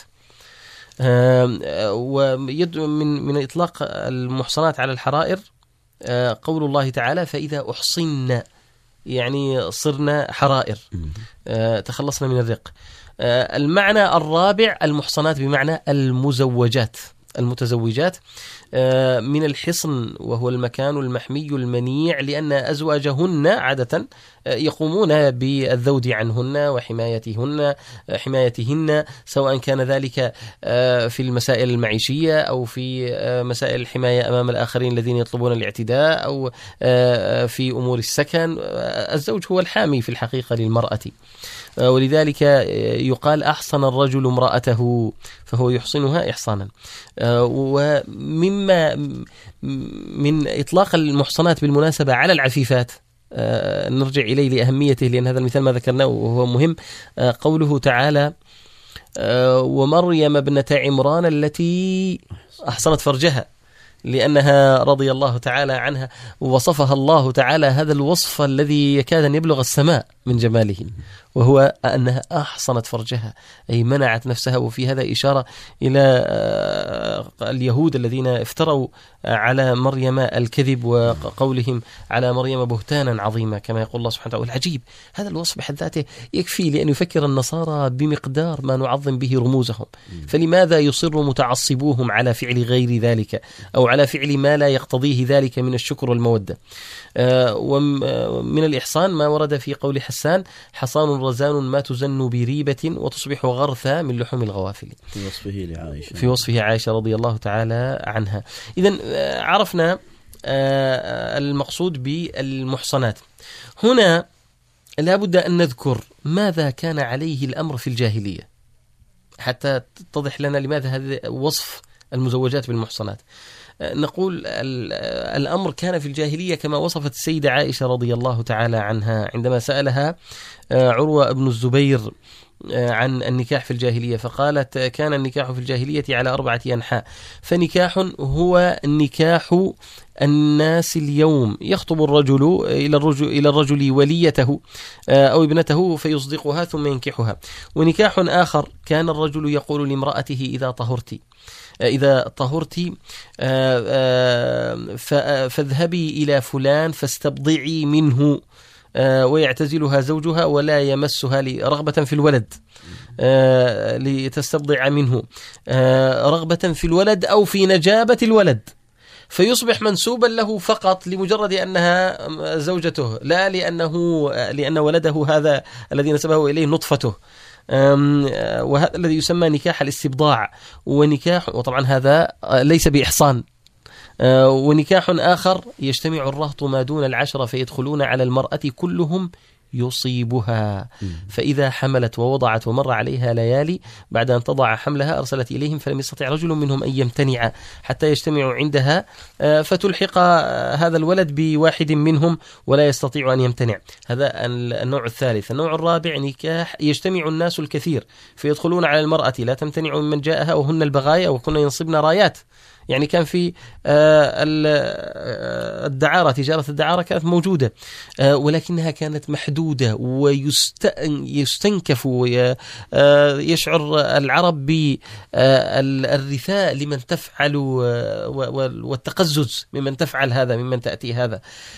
ومن إطلاق المحصنات على الحرائر قول الله تعالى: فإذا أحصن، يعني صرنا حرائر، تخلصنا من الرق. المعنى الرابع المحصنات بمعنى المزوجات، المتزوجات، من الحصن وهو المكان المحمي المنيع، لأن أزواجهن عادة يقومون بالذود عنهن وحمايتهن، سواء كان ذلك في المسائل المعيشية أو في مسائل الحماية أمام الآخرين الذين يطلبون الاعتداء، أو في أمور السكن. الزوج هو الحامي في الحقيقة للمرأة، ولذلك يقال: أحصن الرجل امرأته، فهو يحصنها إحصانا. ومما من إطلاق المحصنات بالمناسبة على العفيفات نرجع إليه لأهميته، لأن هذا المثال ما ذكرناه وهو مهم. قوله تعالى: ومريم ابنة عمران التي أحصنت فرجها، لأنها رضي الله تعالى عنها ووصفها الله تعالى هذا الوصف الذي يكاد أن يبلغ السماء من جماله، وهو أنها أحصنت فرجها، أي منعت نفسها. وفي هذا إشارة إلى اليهود الذين افتروا على مريم الكذب وقولهم على مريم بهتانا عظيما، كما يقول الله سبحانه وتعالى. العجيب هذا الوصف بحد ذاته يكفي لأن يفكر النصارى بمقدار ما نعظم به رموزهم، فلماذا يصر متعصبوهم على فعل غير ذلك أو على فعل ما لا يقتضيه ذلك من الشكر والمودة؟ ومن الإحصان ما ورد في قول حسان: حصان رزان ما تزن بريبة وتصبح غرثا من لحوم الغوافل، في وصفه عائشة رضي الله تعالى عنها. إذن عرفنا المقصود بالمحصنات. هنا لابد أن نذكر ماذا كان عليه الأمر في الجاهلية حتى تتضح لنا لماذا هذا وصف المزوجات بالمحصنات. نقول الأمر كان في الجاهلية كما وصفت السيدة عائشة رضي الله تعالى عنها عندما سألها عروة بن الزبير عن النكاح في الجاهلية، فقالت: كان النكاح في الجاهلية على 4 أنحاء، فنكاح هو نكاح الناس اليوم، يخطب الرجل إلى الرجل وليته أو ابنته فيصدقها ثم ينكحها. ونكاح آخر كان الرجل يقول لامرأته: إذا طهرت فاذهبي إلى فلان فاستبضعي منه، ويعتزلها زوجها ولا يمسها رغبة في الولد، لتستبضع منه رغبة في الولد أو في نجابة الولد، فيصبح منسوبا له فقط لمجرد أنها زوجته، لا لأن ولده هذا الذي نسبه إليه نطفته. وهذا الذي يسمى نكاح الاستبضاع، وطبعا هذا ليس بإحصان. ونكاح آخر يجتمع الرهط ما دون 10 فيدخلون على المرأة كلهم يصيبها، فإذا حملت ووضعت ومر عليها ليالي بعد أن تضع حملها أرسلت إليهم فلم يستطع رجل منهم أن يمتنع حتى يجتمعوا عندها فتلحق هذا الولد بواحد منهم ولا يستطيع أن يمتنع. هذا النوع الثالث. النوع الرابع نكاح يجتمع الناس الكثير فيدخلون على المرأة لا تمتنع من جاءها وهن البغايا وكنا ينصبن رايات يعني كان في الدعارة، تجارة الدعارة كانت موجودة، ولكنها كانت محدودة، ويستنكف ويشعر العرب بالرثاء لمن تفعل والتقزز ممن تفعل هذا، ممن تأتي هذا.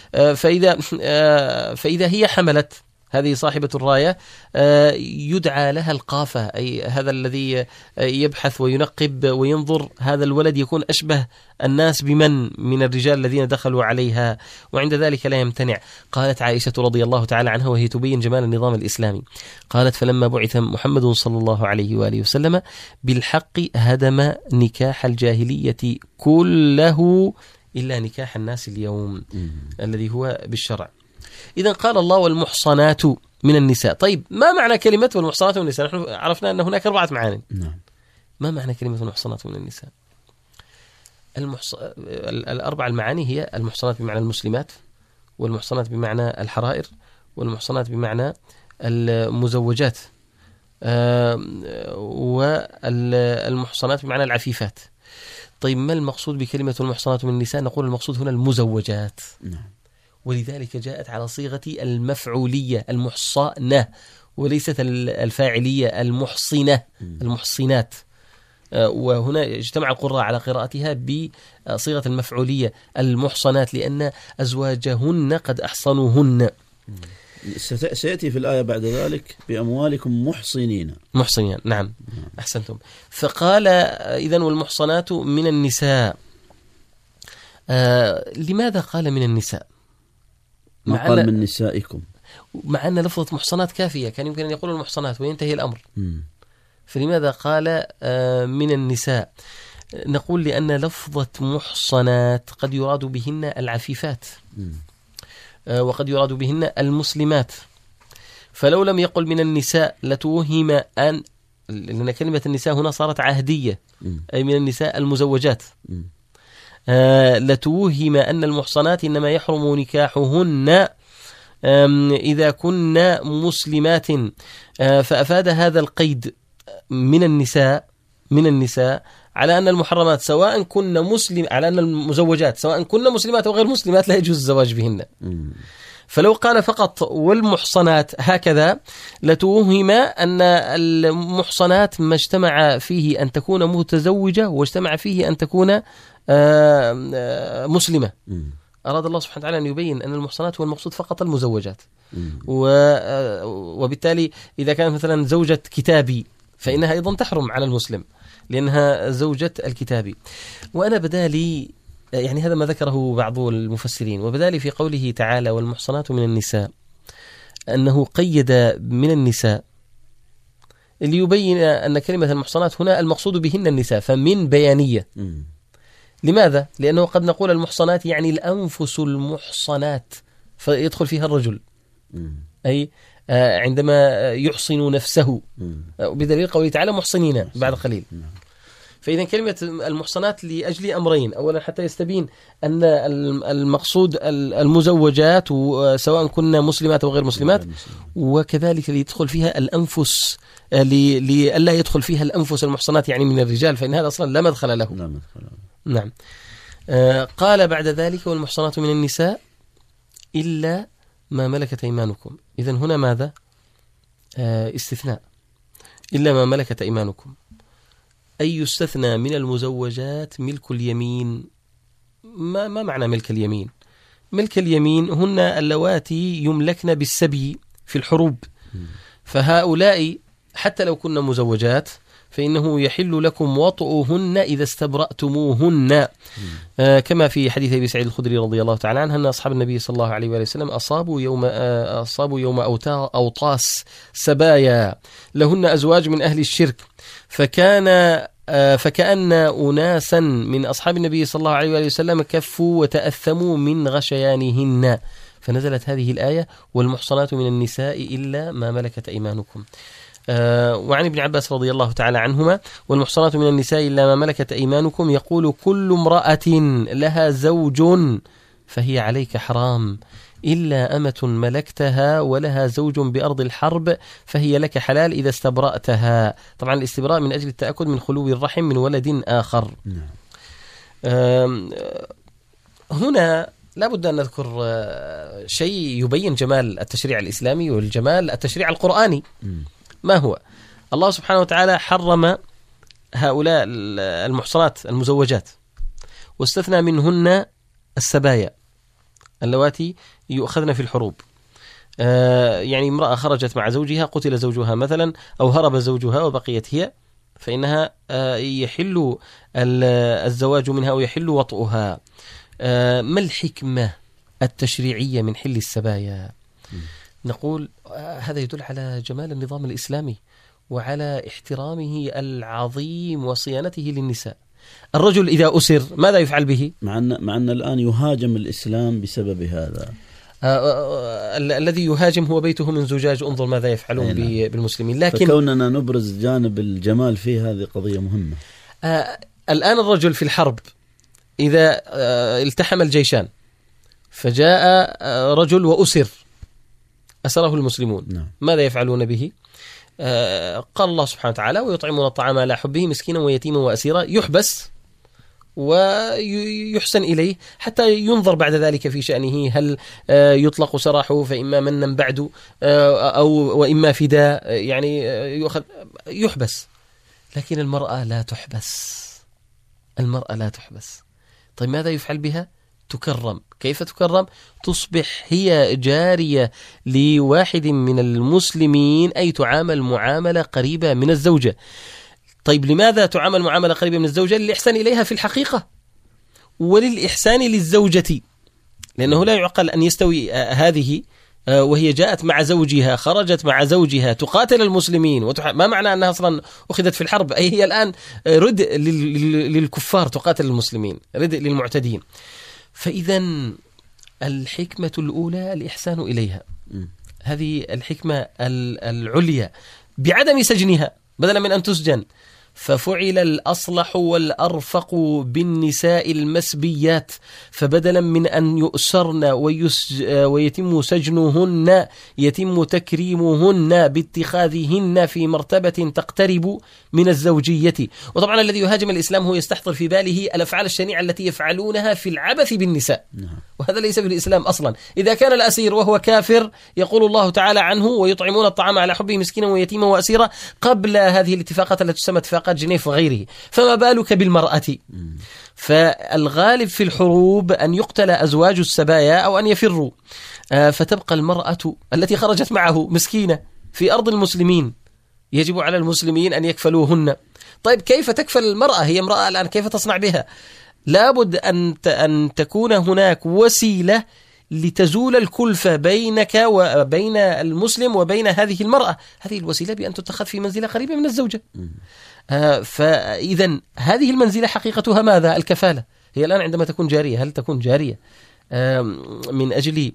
فإذا هي حملت، هذه صاحبة الراية، يدعى لها القافة، أي هذا الذي يبحث وينقب وينظر هذا الولد يكون أشبه الناس بمن من الرجال الذين دخلوا عليها، وعند ذلك لا يمتنع. قالت عائشة رضي الله تعالى عنها وهي تبين جمال النظام الإسلامي، قالت: فلما بعث محمد صلى الله عليه وآله وسلم بالحق هدم نكاح الجاهلية كله إلا نكاح الناس اليوم الذي هو بالشرع. إذا قال الله: والمحصنات من النساء. طيب، ما معنى كلمة والمحصنات من النساء؟ نحن عرفنا أن هناك 4 معاني. ما معنى كلمة المحصنات من النساء؟ ال4 المعاني هي: المحصنات بمعنى المسلمات، والمحصنات بمعنى الحرائر، والمحصنات بمعنى المزوجات، والمحصنات بمعنى العفيفات. طيب، ما المقصود بكلمة المحصنات من النساء؟ نقول المقصود هنا المزوجات. ولذلك جاءت على صيغة المفعولية، المحصنة، وليست الفاعلية المحصنة، المحصنات. وهنا اجتمع القراء على قراءتها بصيغة المفعولية، المحصنات، لأن أزواجهن قد أحصنوهن. سيأتي في الآية بعد ذلك: بأموالكم محصنين. محصنين، نعم، أحسنتم. فقال: إذن والمحصنات من النساء. لماذا قال من النساء؟ ما قال من نسائكم، مع أن لفظة محصنات كافية، كان يمكن أن يقول المحصنات وينتهي الأمر. فلماذا قال من النساء؟ نقول لأن لفظة محصنات قد يراد بهن العفيفات، وقد يراد بهن المسلمات. فلو لم يقل من النساء لتوهم لأن كلمة النساء هنا صارت عهدية، أي من النساء المزوجات، لتوهم أن المحصنات إنما يحرم نكاحهن إذا كن مسلمات. فأفاد هذا القيد من النساء على أن المحرمات سواء كن على أن المزوجات سواء كن مسلمات أو غير مسلمات لا يجوز الزواج بهن. فلو قال فقط والمحصنات هكذا لتوهم أن المحصنات ما اجتمع فيه أن تكون متزوجة واجتمع فيه أن تكون مسلمة. أراد الله سبحانه وتعالى أن يبين أن المحصنات هو المقصود فقط المزوجات. وبالتالي إذا كانت مثلا زوجة كتابي فإنها أيضا تحرم على المسلم لأنها زوجة الكتابي. وأنا بدالي يعني هذا ما ذكره بعض المفسرين، وبدالي في قوله تعالى والمحصنات من النساء أنه قيد من النساء ليبين أن كلمة المحصنات هنا المقصود بهن النساء، فمن بيانية. لماذا؟ لأنه قد نقول المحصنات يعني الأنفس المحصنات فيدخل فيها الرجل، أي عندما يحصن نفسه، بدليل قوله تعالى محصنين بعد قليل. فإذا كلمة المحصنات لأجل أمرين: أولا حتى يستبين أن المقصود المزوجات سواء كنا مسلمات أو غير مسلمات، وكذلك ليدخل فيها الأنفس، لألا يدخل فيها الأنفس المحصنات يعني من الرجال، فإن هذا أصلا لا مدخل له. نعم. قال بعد ذلك والمحصنات من النساء إلا ما ملكت أيمانكم. إذن هنا ماذا؟ استثناء، إلا ما ملكت أيمانكم، أي يستثنى من المزوجات ملك اليمين. ما معنى ملك اليمين؟ ملك اليمين هن اللواتي يملكن بالسبي في الحروب، فهؤلاء حتى لو كن مزوجات فإنه يحل لكم وطئهن إذا استبرأتموهن، كما في حديث أبي سعيد الخدري رضي الله تعالى عنه أن أصحاب النبي صلى الله عليه وسلم أصابوا يوم أوطاس سبايا لهن أزواج من أهل الشرك، فكأن أناسا من أصحاب النبي صلى الله عليه وسلم كفوا وتأثموا من غشيانهن، فنزلت هذه الآية والمحصنات من النساء إلا ما ملكت أيمانكم. وعن ابن عباس رضي الله تعالى عنهما والمحصنات من النساء إلا ما ملكت أيمانكم يقول كل امرأة لها زوج فهي عليك حرام إلا أمة ملكتها ولها زوج بأرض الحرب فهي لك حلال إذا استبرأتها. طبعا الاستبراء من أجل التأكد من خلو الرحم من ولد آخر. هنا لا بد أن نذكر شيء يبين جمال التشريع الإسلامي والجمال التشريع القرآني. ما هو؟ الله سبحانه وتعالى حرم هؤلاء المحصنات المزوجات، واستثنى منهن السبايا اللواتي يؤخذن في الحروب. يعني امرأة خرجت مع زوجها، قتل زوجها مثلا أو هرب زوجها وبقيت هي، فإنها يحل الزواج منها ويحل وطئها. ما الحكمة التشريعية من حل السبايا؟ نقول هذا يدل على جمال النظام الإسلامي وعلى احترامه العظيم وصيانته للنساء. الرجل إذا أسر ماذا يفعل به؟ مع أن الآن يهاجم الإسلام بسبب هذا. الذي يهاجم هو بيته من زجاج، انظر ماذا يفعلون بالمسلمين. لكن فكوننا نبرز جانب الجمال فيه هذه قضية مهمة. الآن الرجل في الحرب إذا التحم الجيشان فجاء رجل وأسر، أسره المسلمون، نعم. ماذا يفعلون به؟ قال الله سبحانه وتعالى: ويطعمون الطعام على حبه مسكينا ويتيما وأسيرا، يحبس ويحسن إليه حتى ينظر بعد ذلك في شأنه، هل يطلق سراحه فإما منا بعد أو وإما فداء، يعني يحبس. لكن المرأة لا تحبس، المرأة لا تحبس. طيب ماذا يفعل بها؟ تكرم. كيف تكرم؟ تصبح هي جارية لواحد من المسلمين، أي تعامل معاملة قريبة من الزوجة. طيب لماذا تعامل معاملة قريبة من الزوجة؟ للإحسان إليها في الحقيقة وللإحسان للزوجة، لأنه لا يعقل أن يستوي هذه وهي جاءت مع زوجها، خرجت مع زوجها تقاتل المسلمين ما معنى أنها أصلا أخذت في الحرب، أي هي الآن ردء للكفار تقاتل المسلمين، ردء للمعتدين. فإذا الحكمة الأولى الإحسان إليها، هذه الحكمة العليا، بعدم سجنها بدلا من أن تسجن. ففعل الأصلح والأرفق بالنساء المسبيات، فبدلا من أن يؤسرن ويتم سجنهن يتم تكريمهن باتخاذهن في مرتبة تقترب من الزوجية. وطبعا الذي يهاجم الإسلام هو يستحضر في باله الأفعال الشنيعة التي يفعلونها في العبث بالنساء، وهذا ليس في الإسلام أصلا. إذا كان الأسير وهو كافر يقول الله تعالى عنه: ويطعمون الطعام على حبه مسكينا ويتيما وأسيرا، قبل هذه الاتفاقات التي تسمى اتفاقات جنيف وغيره، فما بالك بالمرأة؟ فالغالب في الحروب أن يقتل أزواج السبايا أو أن يفروا، فتبقى المرأة التي خرجت معه مسكينة في أرض المسلمين، يجب على المسلمين أن يكفلوهن. طيب كيف تكفل المرأة؟ هي امرأة الآن، كيف تصنع بها؟ لابد أن تكون هناك وسيلة لتزول الكلفة بينك وبين المسلم وبين هذه المرأة. هذه الوسيلة بأن تتخذ في منزلة قريبة من الزوجة. فإذا هذه المنزلة حقيقتها ماذا؟ الكفالة. هي الآن عندما تكون جارية، هل تكون جارية من أجل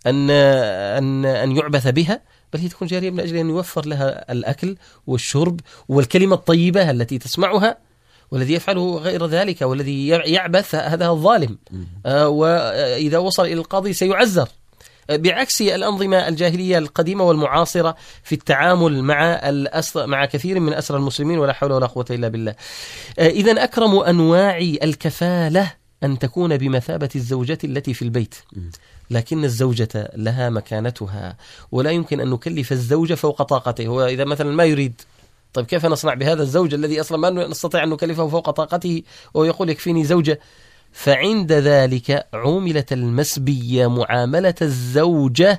أن يعبث بها؟ بل هي تكون جارية من أجل أن يوفر لها الأكل والشرب والكلمة الطيبة التي تسمعها. والذي يفعله غير ذلك والذي يعبث هذا الظالم، وإذا وصل إلى القاضي سيعزر، بعكس الأنظمة الجاهلية القديمة والمعاصرة في التعامل مع كثير من أسرى المسلمين، ولا حول ولا قوة إلا بالله. إذن أكرم أنواع الكفالة أن تكون بمثابة الزوجة التي في البيت، لكن الزوجة لها مكانتها، ولا يمكن أن نكلف الزوجة فوق طاقته. هو إذا مثلا ما يريد، طيب كيف نصنع بهذا الزوج الذي أصلا ما نستطيع أن نكلفه فوق طاقته ويقول يكفيني زوجة؟ فعند ذلك عوملت المسبية معاملة الزوجة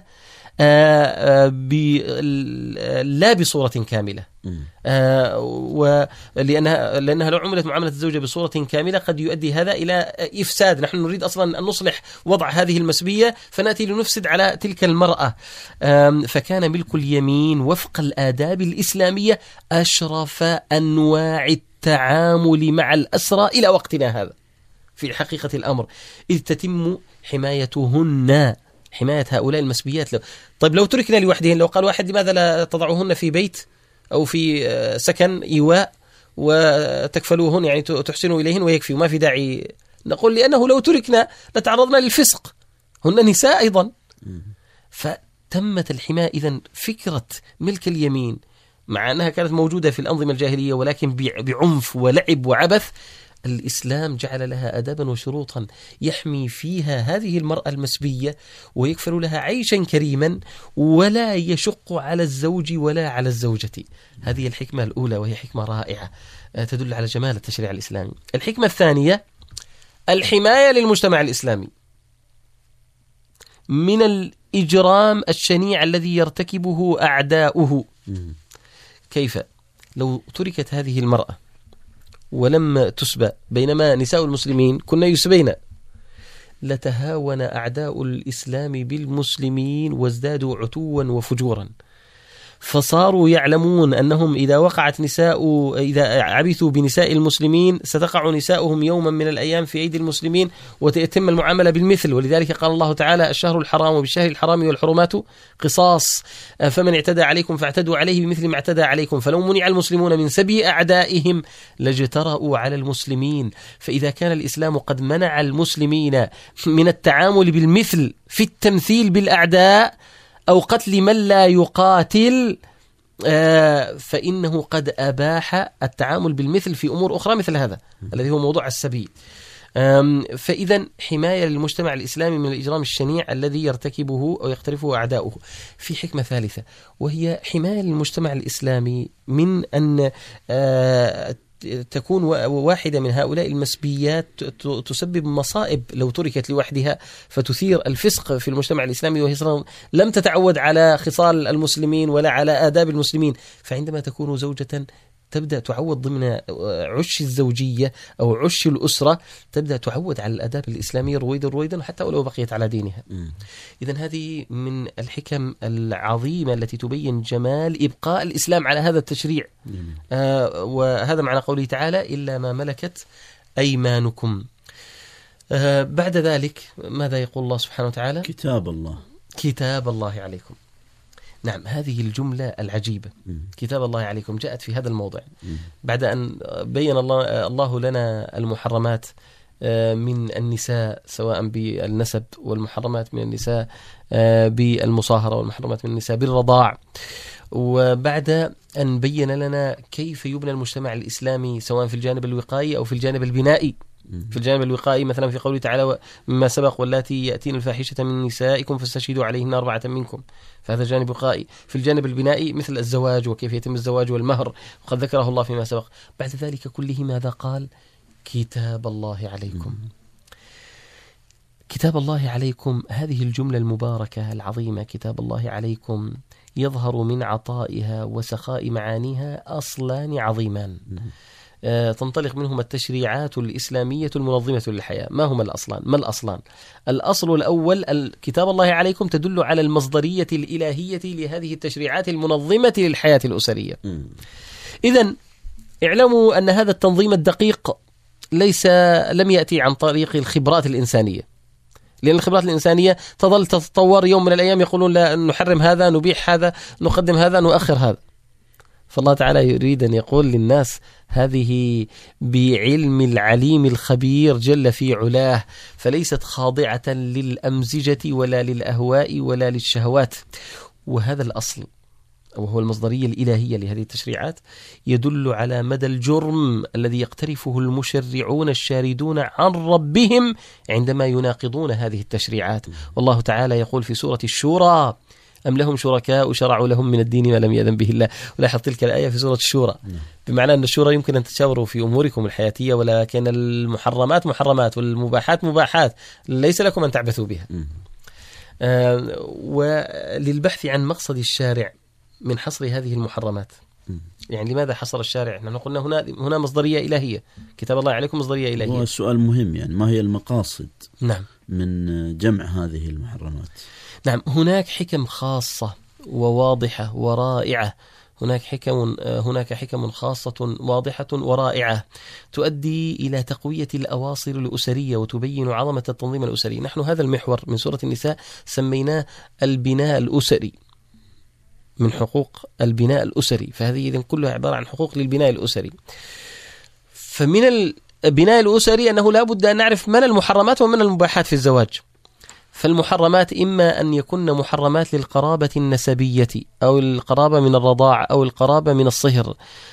لا بصورة كاملة، لأنها لو عملت معاملة الزوجة بصورة كاملة قد يؤدي هذا إلى إفساد. نحن نريد أصلا أن نصلح وضع هذه المسبية، فنأتي لنفسد على تلك المرأة. فكان ملك اليمين وفق الآداب الإسلامية أشرف أنواع التعامل مع الأسرى إلى وقتنا هذا في حقيقة الأمر، إذ تتم حمايتهن، حماية هؤلاء المسبيات. طيب لو تركنا لوحدهن، لو قال واحد لماذا لا تضعوهن في بيت أو في سكن إيواء وتكفلوهن، يعني تحسنوا إليهن ويكفي وما في داعي، نقول لأنه لو تركنا لتعرضنا للفسق، هن نساء أيضا. فتمت الحماية. إذن فكرة ملك اليمين مع أنها كانت موجودة في الأنظمة الجاهلية ولكن بعنف ولعب وعبث، الإسلام جعل لها أدابا وشروطا يحمي فيها هذه المرأة المسبية ويكفل لها عيشا كريما ولا يشق على الزوج ولا على الزوجة. هذه الحكمة الأولى وهي حكمة رائعة تدل على جمال التشريع الإسلامي. الحكمة الثانية الحماية للمجتمع الإسلامي من الإجرام الشنيع الذي يرتكبه أعداؤه. كيف؟ لو تركت هذه المرأة ولم تسبى بينما نساء المسلمين كنا يسبين لتهاون أعداء الإسلام بالمسلمين وازدادوا عتوا وفجورا، فصاروا يعلمون أنهم إذا عبثوا بنساء المسلمين ستقع نساؤهم يوما من الأيام في أيدي المسلمين وتتم المعاملة بالمثل. ولذلك قال الله تعالى: الشهر الحرام وبالشهر الحرام والحرمات قصاص فمن اعتدى عليكم فاعتدوا عليه بمثل ما اعتدى عليكم. فلو منع المسلمون من سبي أعدائهم لاجترأوا على المسلمين. فإذا كان الإسلام قد منع المسلمين من التعامل بالمثل في التمثيل بالأعداء أو قتل من لا يقاتل فإنه قد أباح التعامل بالمثل في أمور أخرى مثل هذا الذي هو موضوع السبي. فإذا حماية للمجتمع الإسلامي من الإجرام الشنيع الذي يرتكبه أو يقترفه أعداؤه. في حكمة ثالثة وهي حماية للمجتمع الإسلامي من أن تكون واحدة من هؤلاء المسبيات تسبب مصائب لو تركت لوحدها فتثير الفسق في المجتمع الإسلامي وهي لم تتعود على خصال المسلمين ولا على آداب المسلمين. فعندما تكون زوجة تبدأ تعود ضمن عش الزوجية أو عش الأسرة تبدأ تعود على الآداب الإسلامية رويدا حتى ولو بقيت على دينها. إذن هذه من الحكم العظيمة التي تبين جمال إبقاء الإسلام على هذا التشريع. وهذا معنى قوله تعالى: إلا ما ملكت أيمانكم. بعد ذلك ماذا يقول الله سبحانه وتعالى؟ كتاب الله عليكم. نعم، هذه الجملة العجيبة كتاب الله عليكم جاءت في هذا الموضع بعد أن بين الله لنا المحرمات من النساء سواء بالنسب والمحرمات من النساء بالمصاهرة والمحرمات من النساء بالرضاع، وبعد أن بين لنا كيف يبنى المجتمع الإسلامي سواء في الجانب الوقائي أو في الجانب البنائي. في الجانب الوقائي مثلا في قوله تعالى: مما سبق واللاتي يأتين الفاحشة من نسائكم فاستشهدوا عليهن 4 منكم، فهذا جانب وقائي. في الجانب البنائي مثل الزواج وكيف يتم الزواج والمهر وقد ذكره الله فيما سبق. بعد ذلك كله ماذا قال؟ كتاب الله عليكم. كتاب الله عليكم، هذه الجملة المباركة العظيمة كتاب الله عليكم يظهر من عطائها وسخاء معانيها أصلان عظيمان تنطلق منهما التشريعات الإسلامية المنظمة للحياة. ما هما الأصلان؟ ما الأصلان؟ الأصل الأول كتاب الله عليكم تدل على المصدرية الإلهية لهذه التشريعات المنظمة للحياة الأسرية. إذن اعلموا أن هذا التنظيم الدقيق لم يأتي عن طريق الخبرات الإنسانية، لأن الخبرات الإنسانية تظل تتطور، يوم من الأيام يقولون لا نحرم هذا، نبيح هذا، نقدم هذا، نؤخر هذا. فالله تعالى يريد أن يقول للناس هذه بعلم العليم الخبير جل في علاه، فليست خاضعة للأمزجة ولا للأهواء ولا للشهوات. وهذا الأصل وهو المصدرية الإلهية لهذه التشريعات يدل على مدى الجرم الذي يقترفه المشرعون الشاردون عن ربهم عندما يناقضون هذه التشريعات. والله تعالى يقول في سورة الشورى: أم لهم شركاء شرعوا لهم من الدين ما لم يأذن به الله. ولاحظ تلك الآية في سورة الشورى، بمعنى أن الشورى يمكن أن تشاوروا في أموركم الحياتية، ولكن المحرمات محرمات والمباحات مباحات، ليس لكم أن تعبثوا بها. وللبحث عن مقصد الشارع من حصر هذه المحرمات، يعني لماذا حصر الشارع؟ نحن قلنا هنا مصدرية إلهية، كتاب الله عليكم مصدرية إلهية. هو السؤال مهم، يعني ما هي المقاصد نعم من جمع هذه المحرمات؟ نعم، هناك حكم خاصة وواضحة ورائعة، هناك حكم خاصة واضحة ورائعة تؤدي إلى تقوية الأواصر الأسرية وتبين عظمة التنظيم الأسري. نحن هذا المحور من سورة النساء سميناه البناء الأسري، من حقوق البناء الأسري، فهذه إذن كلها عبارة عن حقوق للبناء الأسري. فمن البناء الأسري أنه لا بد أن نعرف من المحرمات ومن المباحات في الزواج. فالمحرمات إما أن يكون محرمات للقرابة النسبية أو القرابة من الرضاع أو القرابة من الصهر،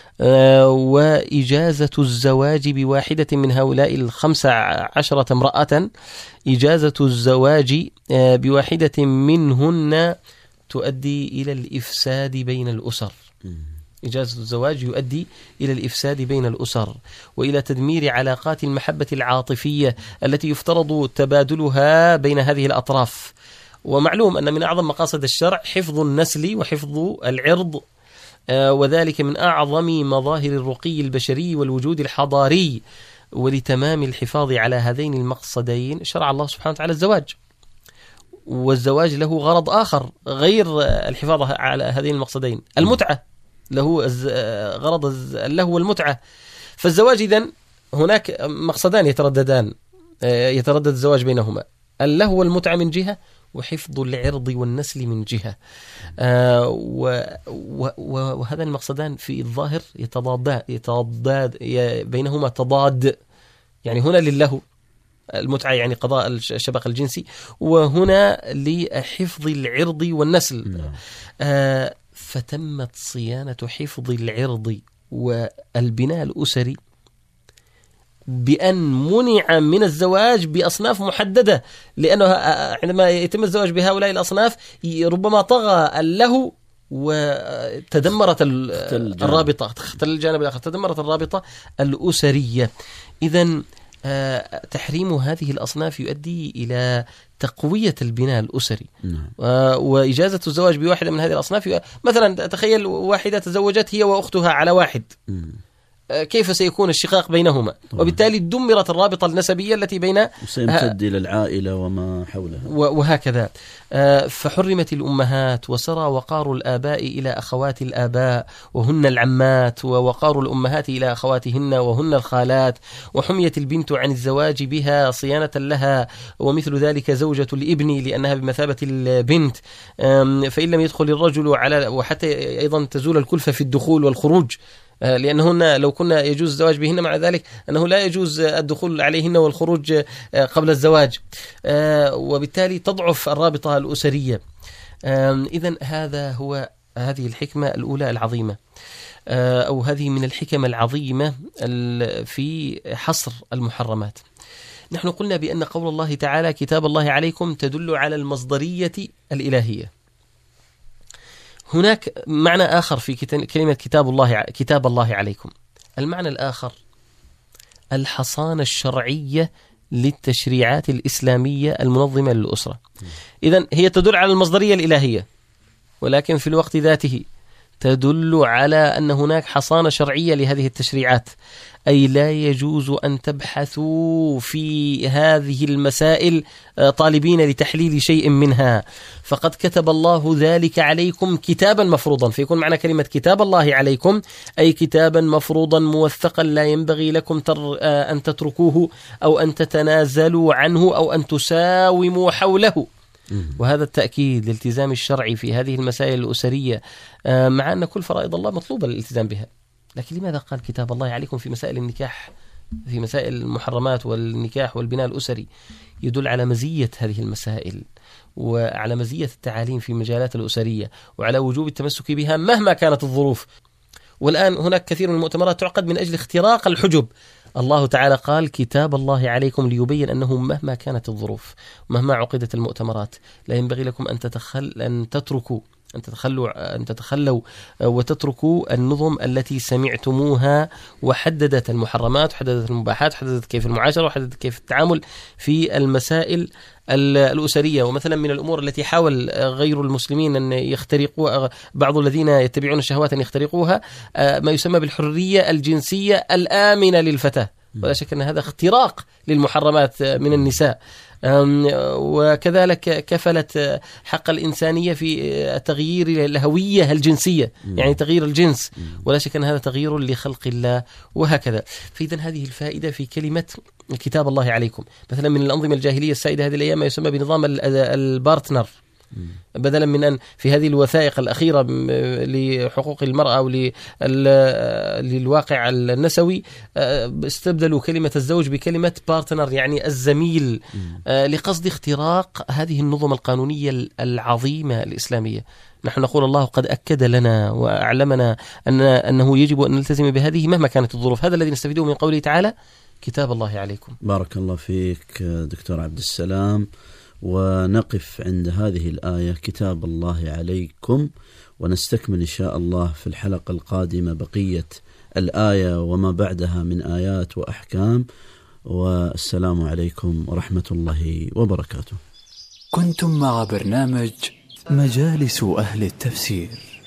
وإجازة الزواج بواحدة من هؤلاء 15 امرأة، إجازة الزواج بواحدة منهن تؤدي إلى الإفساد بين الأسر. إجازة الزواج يؤدي إلى الإفساد بين الأسر وإلى تدمير علاقات المحبة العاطفية التي يفترض تبادلها بين هذه الأطراف. ومعلوم أن من أعظم مقاصد الشرع حفظ النسل وحفظ العرض، وذلك من أعظم مظاهر الرقي البشري والوجود الحضاري. ولتمام الحفاظ على هذين المقصدين شرع الله سبحانه وتعالى الزواج، والزواج له غرض آخر غير الحفاظ على هذين المقصدين، المتعة له غرض اللهو والمتعة. فالزواج إذن هناك مقصدان يتردد الزواج بينهما، اللهو والمتعة من جهة، وحفظ العرض والنسل من جهة. وهذا المقصدان في الظاهر يتضاد بينهما تضاد، يعني هنا للهو المتعة يعني قضاء الشبق الجنسي، وهنا لحفظ العرض والنسل. فتمت صيانة حفظ العرض والبناء الأسري بأن منع من الزواج بأصناف محددة، لأنه عندما يتم الزواج بهؤلاء الأصناف ربما طغى اللهو وتدمرت الرابطة، اختل الجانب الآخر، تدمرت الرابطة الأسرية. إذن تحريم هذه الأصناف يؤدي إلى تقوية البناء الأسري. وإجازة الزواج بواحدة من هذه الأصناف، مثلا تخيل واحدة تزوجت هي وأختها على واحد، كيف سيكون الشقاق بينهما؟ وبالتالي دمرت الرابطة النسبية التي بين، وسيمتد إلى العائلة وما حولها وهكذا. فحرمت الأمهات، وسرى وقار الآباء إلى أخوات الآباء وهن العمات، ووقار الأمهات إلى أخواتهن وهن الخالات، وحميت البنت عن الزواج بها صيانة لها، ومثل ذلك زوجة الابن لأنها بمثابة البنت، فإن لم يدخل الرجل على، وحتى أيضا تزول الكلفة في الدخول والخروج، لأنهن لو كنا يجوز الزواج بهن مع ذلك أنه لا يجوز الدخول عليهن والخروج قبل الزواج، وبالتالي تضعف الرابطة الأسرية. إذن هذه الحكمة الأولى العظيمة، أو هذه من الحكم العظيمة في حصر المحرمات. نحن قلنا بأن قول الله تعالى كتاب الله عليكم تدل على المصدرية الإلهية. هناك معنى آخر في كلمة كتاب الله عليكم. المعنى الآخر الحصانة الشرعية للتشريعات الإسلامية المنظمة للأسرة. إذن هي تدل على المصدرية الإلهية، ولكن في الوقت ذاته تدل على أن هناك حصانة شرعية لهذه التشريعات، أي لا يجوز أن تبحثوا في هذه المسائل طالبين لتحليل شيء منها، فقد كتب الله ذلك عليكم كتابا مفروضا. فيكون معنى كلمة كتاب الله عليكم أي كتابا مفروضا موثقا لا ينبغي لكم أن تتركوه أو أن تتنازلوا عنه أو أن تساوموا حوله. وهذا التأكيد لالتزام الشرع في هذه المسائل الأسرية، مع أن كل فرائض الله مطلوبة الالتزام بها، لكن لماذا قال كتاب الله عليكم في مسائل النكاح، في مسائل المحرمات والنكاح والبناء الأسري؟ يدل على مزية هذه المسائل وعلى مزية التعاليم في مجالات الأسرية وعلى وجوب التمسك بها مهما كانت الظروف. والآن هناك كثير من المؤتمرات تعقد من أجل اختراق الحجب. الله تعالى قال كتاب الله عليكم ليبين أنه مهما كانت الظروف مهما عقدت المؤتمرات لا ينبغي لكم أن تتخلوا وتتركوا النظم التي سمعتموها، وحددت المحرمات وحددت المباحات وحددت كيف المعاشرة وحددت كيف التعامل في المسائل الأسرية. ومثلا من الأمور التي حاول غير المسلمين أن يخترقوا بعض الذين يتبعون الشهوات أن يخترقوها ما يسمى بالحرية الجنسية الآمنة للفتاة، ولا شك أن هذا اختراق للمحرمات من النساء. وكذلك كفلت حق الإنسانية في تغيير الهوية الجنسية، يعني تغيير الجنس، ولا شك أن هذا تغيير لخلق الله، وهكذا. فإذا هذه الفائدة في كلمة كتاب الله عليكم. مثلا من الأنظمة الجاهلية السائدة هذه الأيام ما يسمى بنظام البارتنر، بدلا من أن في هذه الوثائق الأخيرة لحقوق المرأة أو للواقع النسوي استبدلوا كلمة الزوج بكلمة بارتنر، يعني الزميل، لقصد اختراق هذه النظم القانونية العظيمة الإسلامية. نحن نقول الله قد أكد لنا وأعلمنا أنه يجب أن نلتزم بهذه مهما كانت الظروف. هذا الذي نستفيده من قوله تعالى: كتاب الله عليكم. بارك الله فيك دكتور عبد السلام. ونقف عند هذه الآية كتاب الله عليكم، ونستكمل إن شاء الله في الحلقة القادمة بقية الآية وما بعدها من آيات وأحكام. والسلام عليكم ورحمة الله وبركاته. كنتم مع برنامج مجالس أهل التفسير.